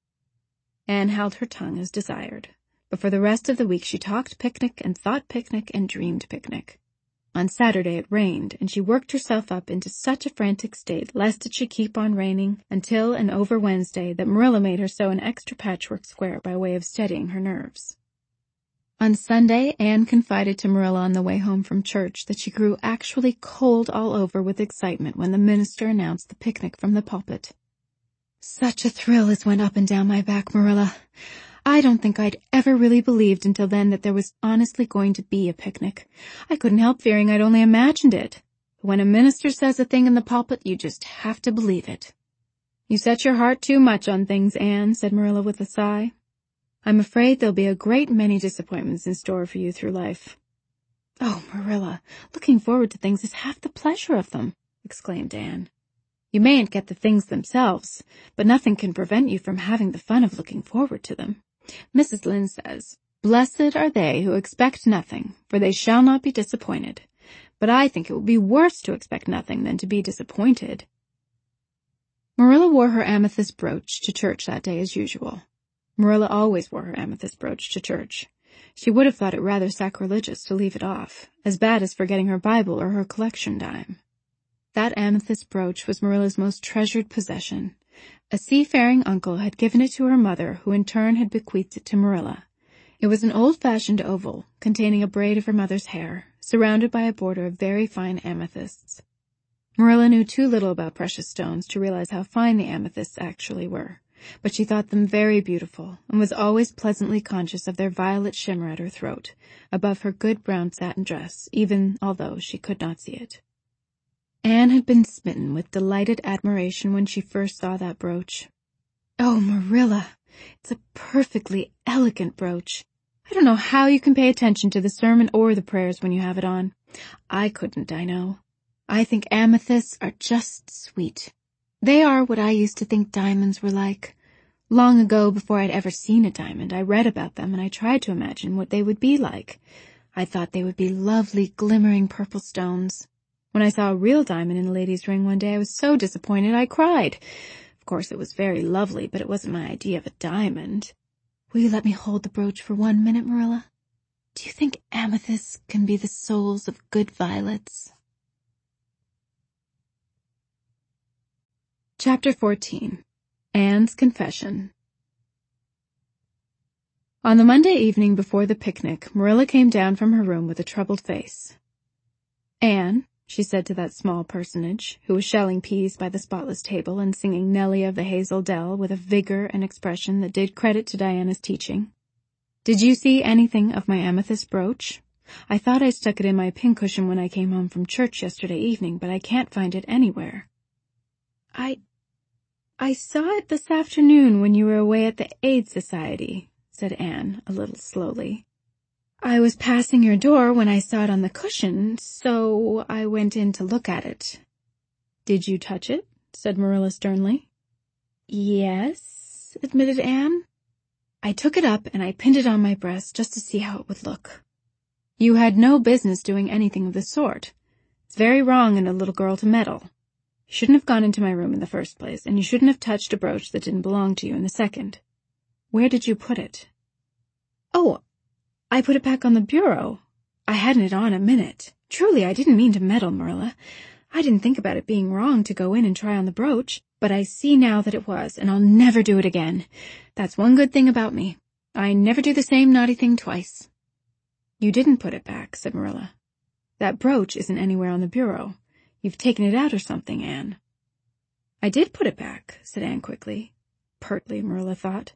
Anne held her tongue as desired, but for the rest of the week she talked picnic and thought picnic and dreamed picnic. On Saturday it rained, and she worked herself up into such a frantic state lest it should keep on raining until and over Wednesday that Marilla made her sew an extra patchwork square by way of steadying her nerves. On Sunday, Anne confided to Marilla on the way home from church that she grew actually cold all over with excitement when the minister announced the picnic from the pulpit. Such a thrill as went up and down my back, Marilla. I don't think I'd ever really believed until then that there was honestly going to be a picnic. I couldn't help fearing I'd only imagined it. But when a minister says a thing in the pulpit, you just have to believe it. You set your heart too much on things, Anne, said Marilla with a sigh. I'm afraid there'll be a great many disappointments in store for you through life. Oh, Marilla, looking forward to things is half the pleasure of them, exclaimed Anne. You mayn't get the things themselves, but nothing can prevent you from having the fun of looking forward to them. Missus Lynde says, "Blessed are they who expect nothing, for they shall not be disappointed." But I think it would be worse to expect nothing than to be disappointed. Marilla wore her amethyst brooch to church that day as usual. Marilla always wore her amethyst brooch to church. She would have thought it rather sacrilegious to leave it off, as bad as forgetting her Bible or her collection dime. That amethyst brooch was Marilla's most treasured possession. A seafaring uncle had given it to her mother, who in turn had bequeathed it to Marilla. It was an old-fashioned oval, containing a braid of her mother's hair, surrounded by a border of very fine amethysts. Marilla knew too little about precious stones to realize how fine the amethysts actually were, but she thought them very beautiful, and was always pleasantly conscious of their violet shimmer at her throat, above her good brown satin dress, even although she could not see it. Anne had been smitten with delighted admiration when she first saw that brooch. "Oh, Marilla, it's a perfectly elegant brooch. I don't know how you can pay attention to the sermon or the prayers when you have it on. I couldn't, I know. I think amethysts are just sweet. They are what I used to think diamonds were like. Long ago, before I'd ever seen a diamond, I read about them and I tried to imagine what they would be like. I thought they would be lovely, glimmering purple stones. When I saw a real diamond in a lady's ring one day, I was so disappointed I cried. Of course, it was very lovely, but it wasn't my idea of a diamond. Will you let me hold the brooch for one minute, Marilla? Do you think amethysts can be the souls of good violets?" Chapter fourteen. Anne's Confession. On the Monday evening before the picnic, Marilla came down from her room with a troubled face. "Anne," she said to that small personage, who was shelling peas by the spotless table and singing Nellie of the Hazel Dell with a vigor and expression that did credit to Diana's teaching, "did you see anything of my amethyst brooch? I thought I stuck it in my pincushion when I came home from church yesterday evening, but I can't find it anywhere." I... I saw it this afternoon when you were away at the Aid Society," said Anne, a little slowly. "I was passing your door when I saw it on the cushion, so I went in to look at it." "Did you touch it?" said Marilla sternly. "Yes," admitted Anne. "I took it up and I pinned it on my breast just to see how it would look." "You had no business doing anything of the sort. It's very wrong in a little girl to meddle. You shouldn't have gone into my room in the first place, and you shouldn't have touched a brooch that didn't belong to you in the second. Where did you put it?" "Oh, I put it back on the bureau. I hadn't it on a minute. Truly, I didn't mean to meddle, Marilla. I didn't think about it being wrong to go in and try on the brooch, but I see now that it was, and I'll never do it again. That's one good thing about me. I never do the same naughty thing twice." "You didn't put it back," said Marilla. "That brooch isn't anywhere on the bureau. You've taken it out or something, Anne." "I did put it back," said Anne quickly. Pertly, Marilla thought.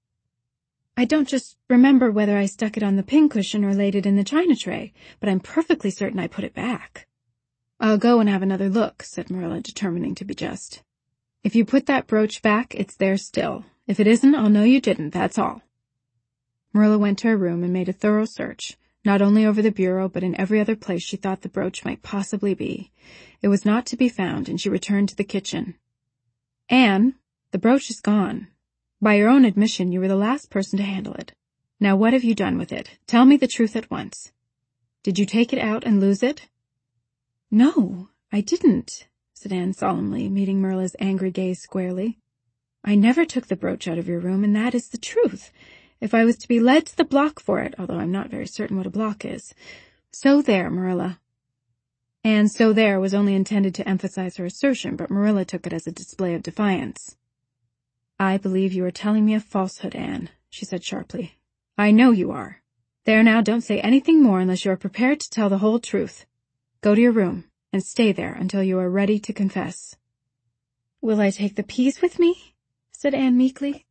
"I don't just remember whether I stuck it on the pincushion or laid it in the china tray, but I'm perfectly certain I put it back." "I'll go and have another look," said Marilla, determining to be just. "If you put that brooch back, it's there still. If it isn't, I'll know you didn't, that's all." Marilla went to her room and made a thorough search, not only over the bureau but in every other place she thought the brooch might possibly be. It was not to be found, and she returned to the kitchen. "Anne, the brooch is gone. By your own admission, you were the last person to handle it. Now what have you done with it? Tell me the truth at once. Did you take it out and lose it?" "No, I didn't," said Anne solemnly, meeting Marilla's angry gaze squarely. "I never took the brooch out of your room, and that is the truth. If I was to be led to the block for it, although I'm not very certain what a block is. So there, Marilla." And "so there" was only intended to emphasize her assertion, but Marilla took it as a display of defiance. "I believe you are telling me a falsehood, Anne," she said sharply. "I know you are." There now, don't say anything more unless you are prepared to tell the whole truth. Go to your room, and stay there until you are ready to confess." "Will I take the peas with me?" said Anne meekly.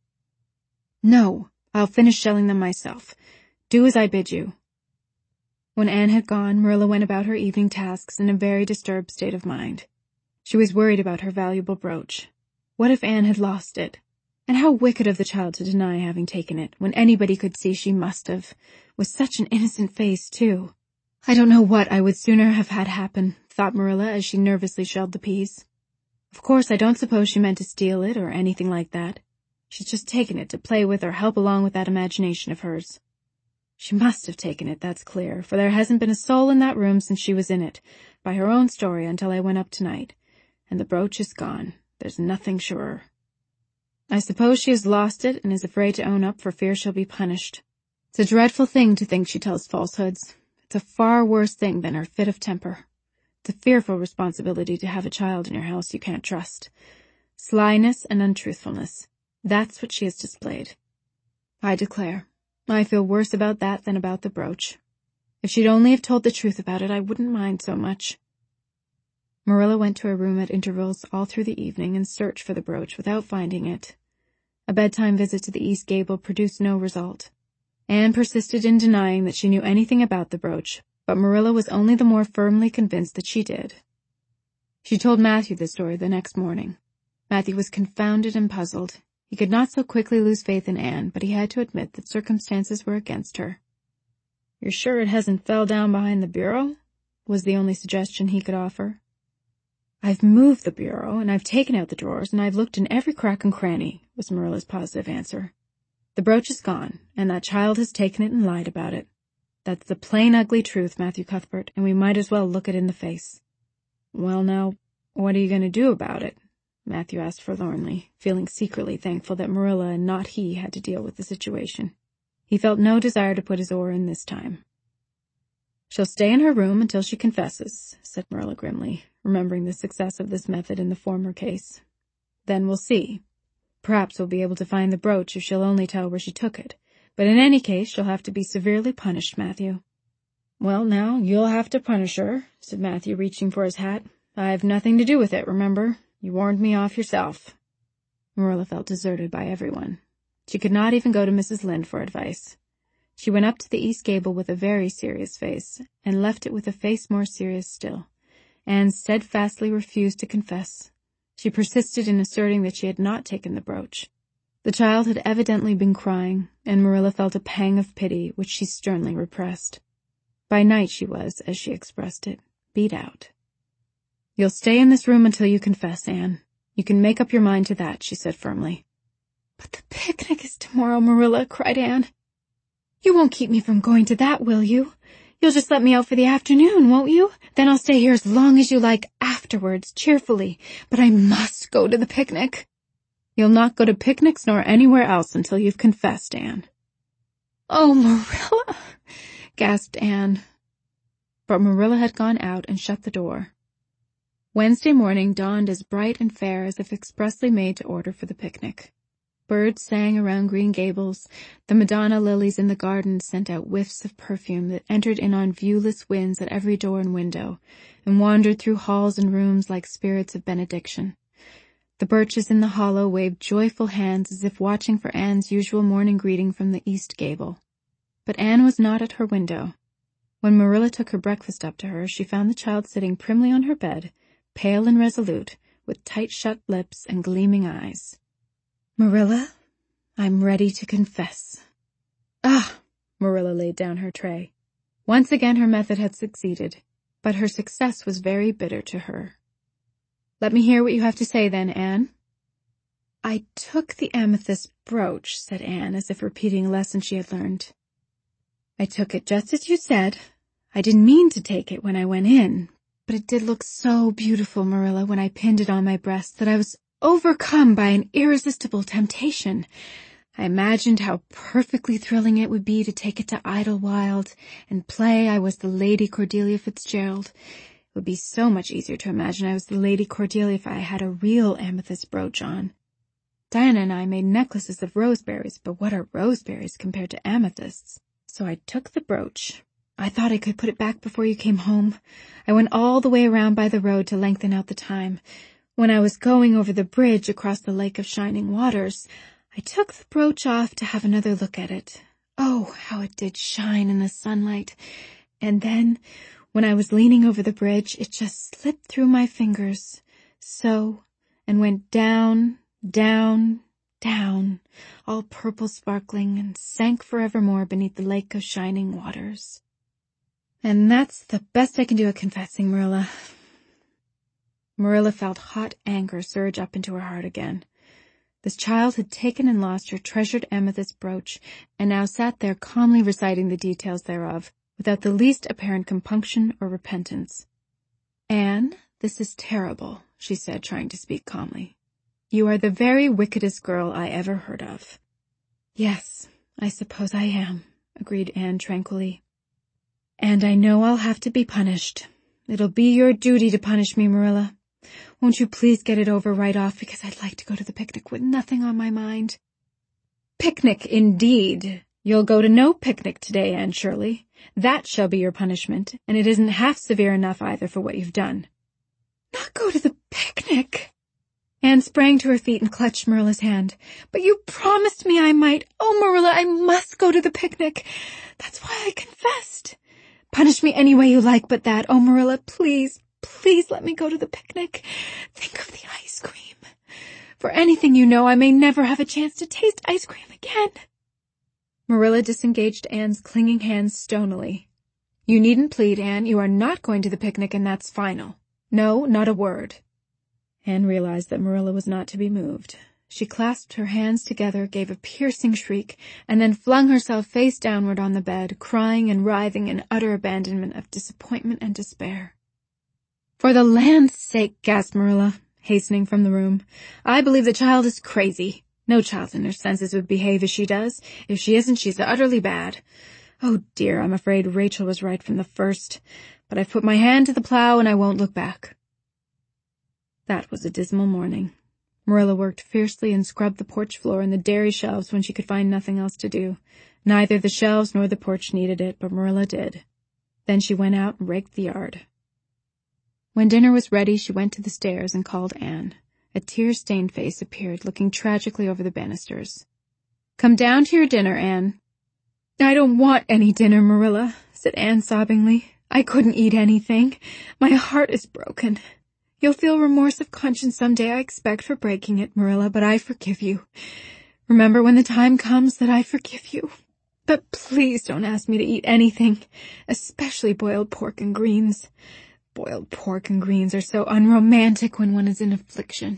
"No, I'll finish shelling them myself. Do as I bid you." When Anne had gone, Marilla went about her evening tasks in a very disturbed state of mind. She was worried about her valuable brooch. What if Anne had lost it? And how wicked of the child to deny having taken it, when anybody could see she must have, with such an innocent face, too. "I don't know what I would sooner have had happen," thought Marilla as she nervously shelled the peas. "Of course, I don't suppose she meant to steal it or anything like that. She's just taken it to play with or help along with that imagination of hers. She must have taken it, that's clear, for there hasn't been a soul in that room since she was in it, by her own story, until I went up tonight. And the brooch is gone. There's nothing surer. I suppose she has lost it and is afraid to own up for fear she'll be punished. It's a dreadful thing to think she tells falsehoods. It's a far worse thing than her fit of temper. It's a fearful responsibility to have a child in your house you can't trust. Slyness and untruthfulness. That's what she has displayed. I declare, I feel worse about that than about the brooch. If she'd only have told the truth about it, I wouldn't mind so much." Marilla went to her room at intervals all through the evening and searched for the brooch without finding it. A bedtime visit to the east gable produced no result. Anne persisted in denying that she knew anything about the brooch, but Marilla was only the more firmly convinced that she did. She told Matthew the story the next morning. Matthew was confounded and puzzled. He could not so quickly lose faith in Anne, but he had to admit that circumstances were against her. "You're sure it hasn't fell down behind the bureau?" was the only suggestion he could offer. "I've moved the bureau, and I've taken out the drawers, and I've looked in every crack and cranny," was Marilla's positive answer. "The brooch is gone, and that child has taken it and lied about it. That's the plain ugly truth, Matthew Cuthbert, and we might as well look it in the face." "Well now, what are you going to do about it?" Matthew asked forlornly, feeling secretly thankful that Marilla and not he had to deal with the situation. He felt no desire to put his oar in this time. "She'll stay in her room until she confesses," said Marilla grimly, remembering the success of this method in the former case. "Then we'll see. Perhaps we'll be able to find the brooch if she'll only tell where she took it. But in any case, she'll have to be severely punished, Matthew." "Well now, you'll have to punish her," said Matthew, reaching for his hat. "I have nothing to do with it, remember. You warned me off yourself." Marilla felt deserted by everyone. She could not even go to Missus Lynde for advice. She went up to the east gable with a very serious face, and left it with a face more serious still. Anne steadfastly refused to confess. She persisted in asserting that she had not taken the brooch. The child had evidently been crying, and Marilla felt a pang of pity, which she sternly repressed. By night she was, as she expressed it, beat out. "You'll stay in this room until you confess, Anne. You can make up your mind to that," she said firmly. "But the picnic is tomorrow, Marilla," cried Anne. "You won't keep me from going to that, will you? You'll just let me out for the afternoon, won't you? Then I'll stay here as long as you like afterwards, cheerfully. But I must go to the picnic." "You'll not go to picnics nor anywhere else until you've confessed, Anne." "Oh, Marilla," gasped Anne. But Marilla had gone out and shut the door. Wednesday morning dawned as bright and fair as if expressly made to order for the picnic. Birds sang around Green Gables. The Madonna lilies in the garden sent out whiffs of perfume that entered in on viewless winds at every door and window, and wandered through halls and rooms like spirits of benediction. The birches in the hollow waved joyful hands as if watching for Anne's usual morning greeting from the east gable. But Anne was not at her window. When Marilla took her breakfast up to her, she found the child sitting primly on her bed, pale and resolute, with tight-shut lips and gleaming eyes. "Marilla, I'm ready to confess." Ah! Marilla laid down her tray. Once again her method had succeeded, but her success was very bitter to her. "Let me hear what you have to say then, Anne." "I took the amethyst brooch," said Anne, as if repeating a lesson she had learned. "I took it just as you said. I didn't mean to take it when I went in. But it did look so beautiful, Marilla, when I pinned it on my breast that I was overcome by an irresistible temptation. I imagined how perfectly thrilling it would be to take it to Idlewild and play I was the Lady Cordelia Fitzgerald. It would be so much easier to imagine I was the Lady Cordelia if I had a real amethyst brooch on. Diana and I made necklaces of roseberries, but what are roseberries compared to amethysts? So I took the brooch. I thought I could put it back before you came home. I went all the way around by the road to lengthen out the time. When I was going over the bridge across the Lake of Shining Waters, I took the brooch off to have another look at it. Oh, how it did shine in the sunlight. And then, when I was leaning over the bridge, it just slipped through my fingers, so, and went down, down, down, all purple sparkling, and sank forevermore beneath the Lake of Shining Waters. And that's the best I can do at confessing, Marilla. Marilla felt hot anger surge up into her heart again. This child had taken and lost her treasured amethyst brooch, and now sat there calmly reciting the details thereof, without the least apparent compunction or repentance. "Anne, this is terrible," she said, trying to speak calmly. "You are the very wickedest girl I ever heard of." "Yes, I suppose I am," agreed Anne tranquilly. "And I know I'll have to be punished. It'll be your duty to punish me, Marilla. Won't you please get it over right off, because I'd like to go to the picnic with nothing on my mind." "Picnic, indeed. You'll go to no picnic today, Anne Shirley. That shall be your punishment, and it isn't half severe enough either for what you've done." "Not go to the picnic?" Anne sprang to her feet and clutched Marilla's hand. "But you promised me I might. Oh, Marilla, I must go to the picnic. That's why I confessed. Punish me any way you like but that. Oh, Marilla, please, please let me go to the picnic. Think of the ice cream. For anything you know, I may never have a chance to taste ice cream again." Marilla disengaged Anne's clinging hands stonily. "You needn't plead, Anne. You are not going to the picnic, and that's final. No, not a word." Anne realized that Marilla was not to be moved. She clasped her hands together, gave a piercing shriek, and then flung herself face downward on the bed, crying and writhing in utter abandonment of disappointment and despair. "For the land's sake," gasped Marilla, hastening from the room, "I believe the child is crazy. No child in her senses would behave as she does. If she isn't, she's utterly bad. Oh, dear, I'm afraid Rachel was right from the first. But I've put my hand to the plow, and I won't look back." That was a dismal morning. Marilla worked fiercely and scrubbed the porch floor and the dairy shelves when she could find nothing else to do. Neither the shelves nor the porch needed it, but Marilla did. Then she went out and raked the yard. When dinner was ready, she went to the stairs and called Anne. A tear-stained face appeared, looking tragically over the banisters. "Come down to your dinner, Anne." "I don't want any dinner, Marilla," said Anne sobbingly. "I couldn't eat anything. My heart is broken. You'll feel remorse of conscience some day, I expect, for breaking it, Marilla, but I forgive you. Remember when the time comes that I forgive you. But please don't ask me to eat anything, especially boiled pork and greens. Boiled pork and greens are so unromantic when one is in affliction."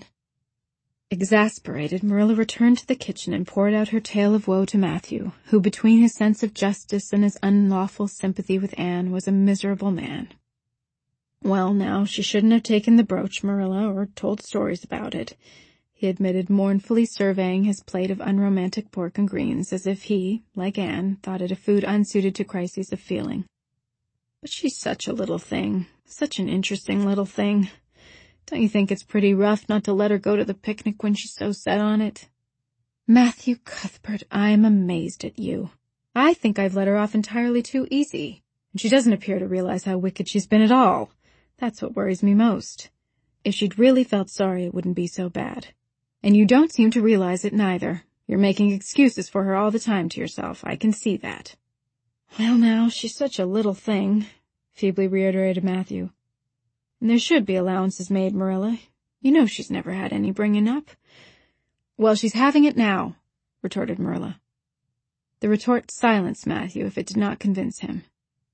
Exasperated, Marilla returned to the kitchen and poured out her tale of woe to Matthew, who, between his sense of justice and his unlawful sympathy with Anne, was a miserable man. "Well, now, she shouldn't have taken the brooch, Marilla, or told stories about it," he admitted, mournfully surveying his plate of unromantic pork and greens, as if he, like Anne, thought it a food unsuited to crises of feeling. "But she's such a little thing, such an interesting little thing. Don't you think it's pretty rough not to let her go to the picnic when she's so set on it?" "Matthew Cuthbert, I'm amazed at you. I think I've let her off entirely too easy, and she doesn't appear to realize how wicked she's been at all. That's what worries me most. If she'd really felt sorry, it wouldn't be so bad. And you don't seem to realize it neither. You're making excuses for her all the time to yourself. I can see that." "Well, now, she's such a little thing," feebly reiterated Matthew. "And there should be allowances made, Marilla. You know she's never had any bringing up." "Well, she's having it now," retorted Marilla. The retort silenced Matthew if it did not convince him.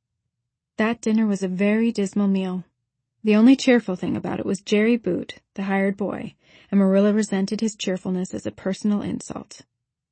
That dinner was a very dismal meal. The only cheerful thing about it was Jerry Boot, the hired boy, and Marilla resented his cheerfulness as a personal insult.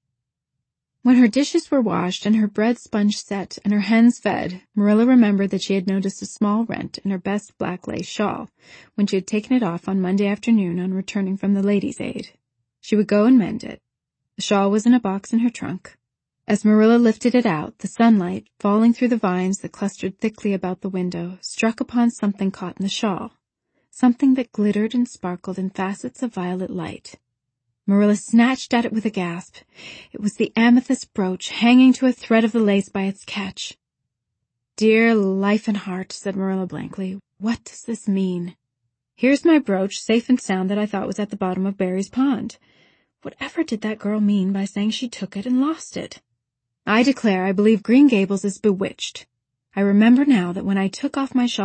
When her dishes were washed and her bread sponge set and her hens fed, Marilla remembered that she had noticed a small rent in her best black lace shawl when she had taken it off on Monday afternoon on returning from the Ladies' Aid. She would go and mend it. The shawl was in a box in her trunk. As Marilla lifted it out, the sunlight, falling through the vines that clustered thickly about the window, struck upon something caught in the shawl, something that glittered and sparkled in facets of violet light. Marilla snatched at it with a gasp. It was the amethyst brooch hanging to a thread of the lace by its catch. "Dear life and heart," said Marilla blankly, "what does this mean? Here's my brooch, safe and sound, that I thought was at the bottom of Barry's pond. Whatever did that girl mean by saying she took it and lost it? I declare I believe Green Gables is bewitched. I remember now that when I took off my shawl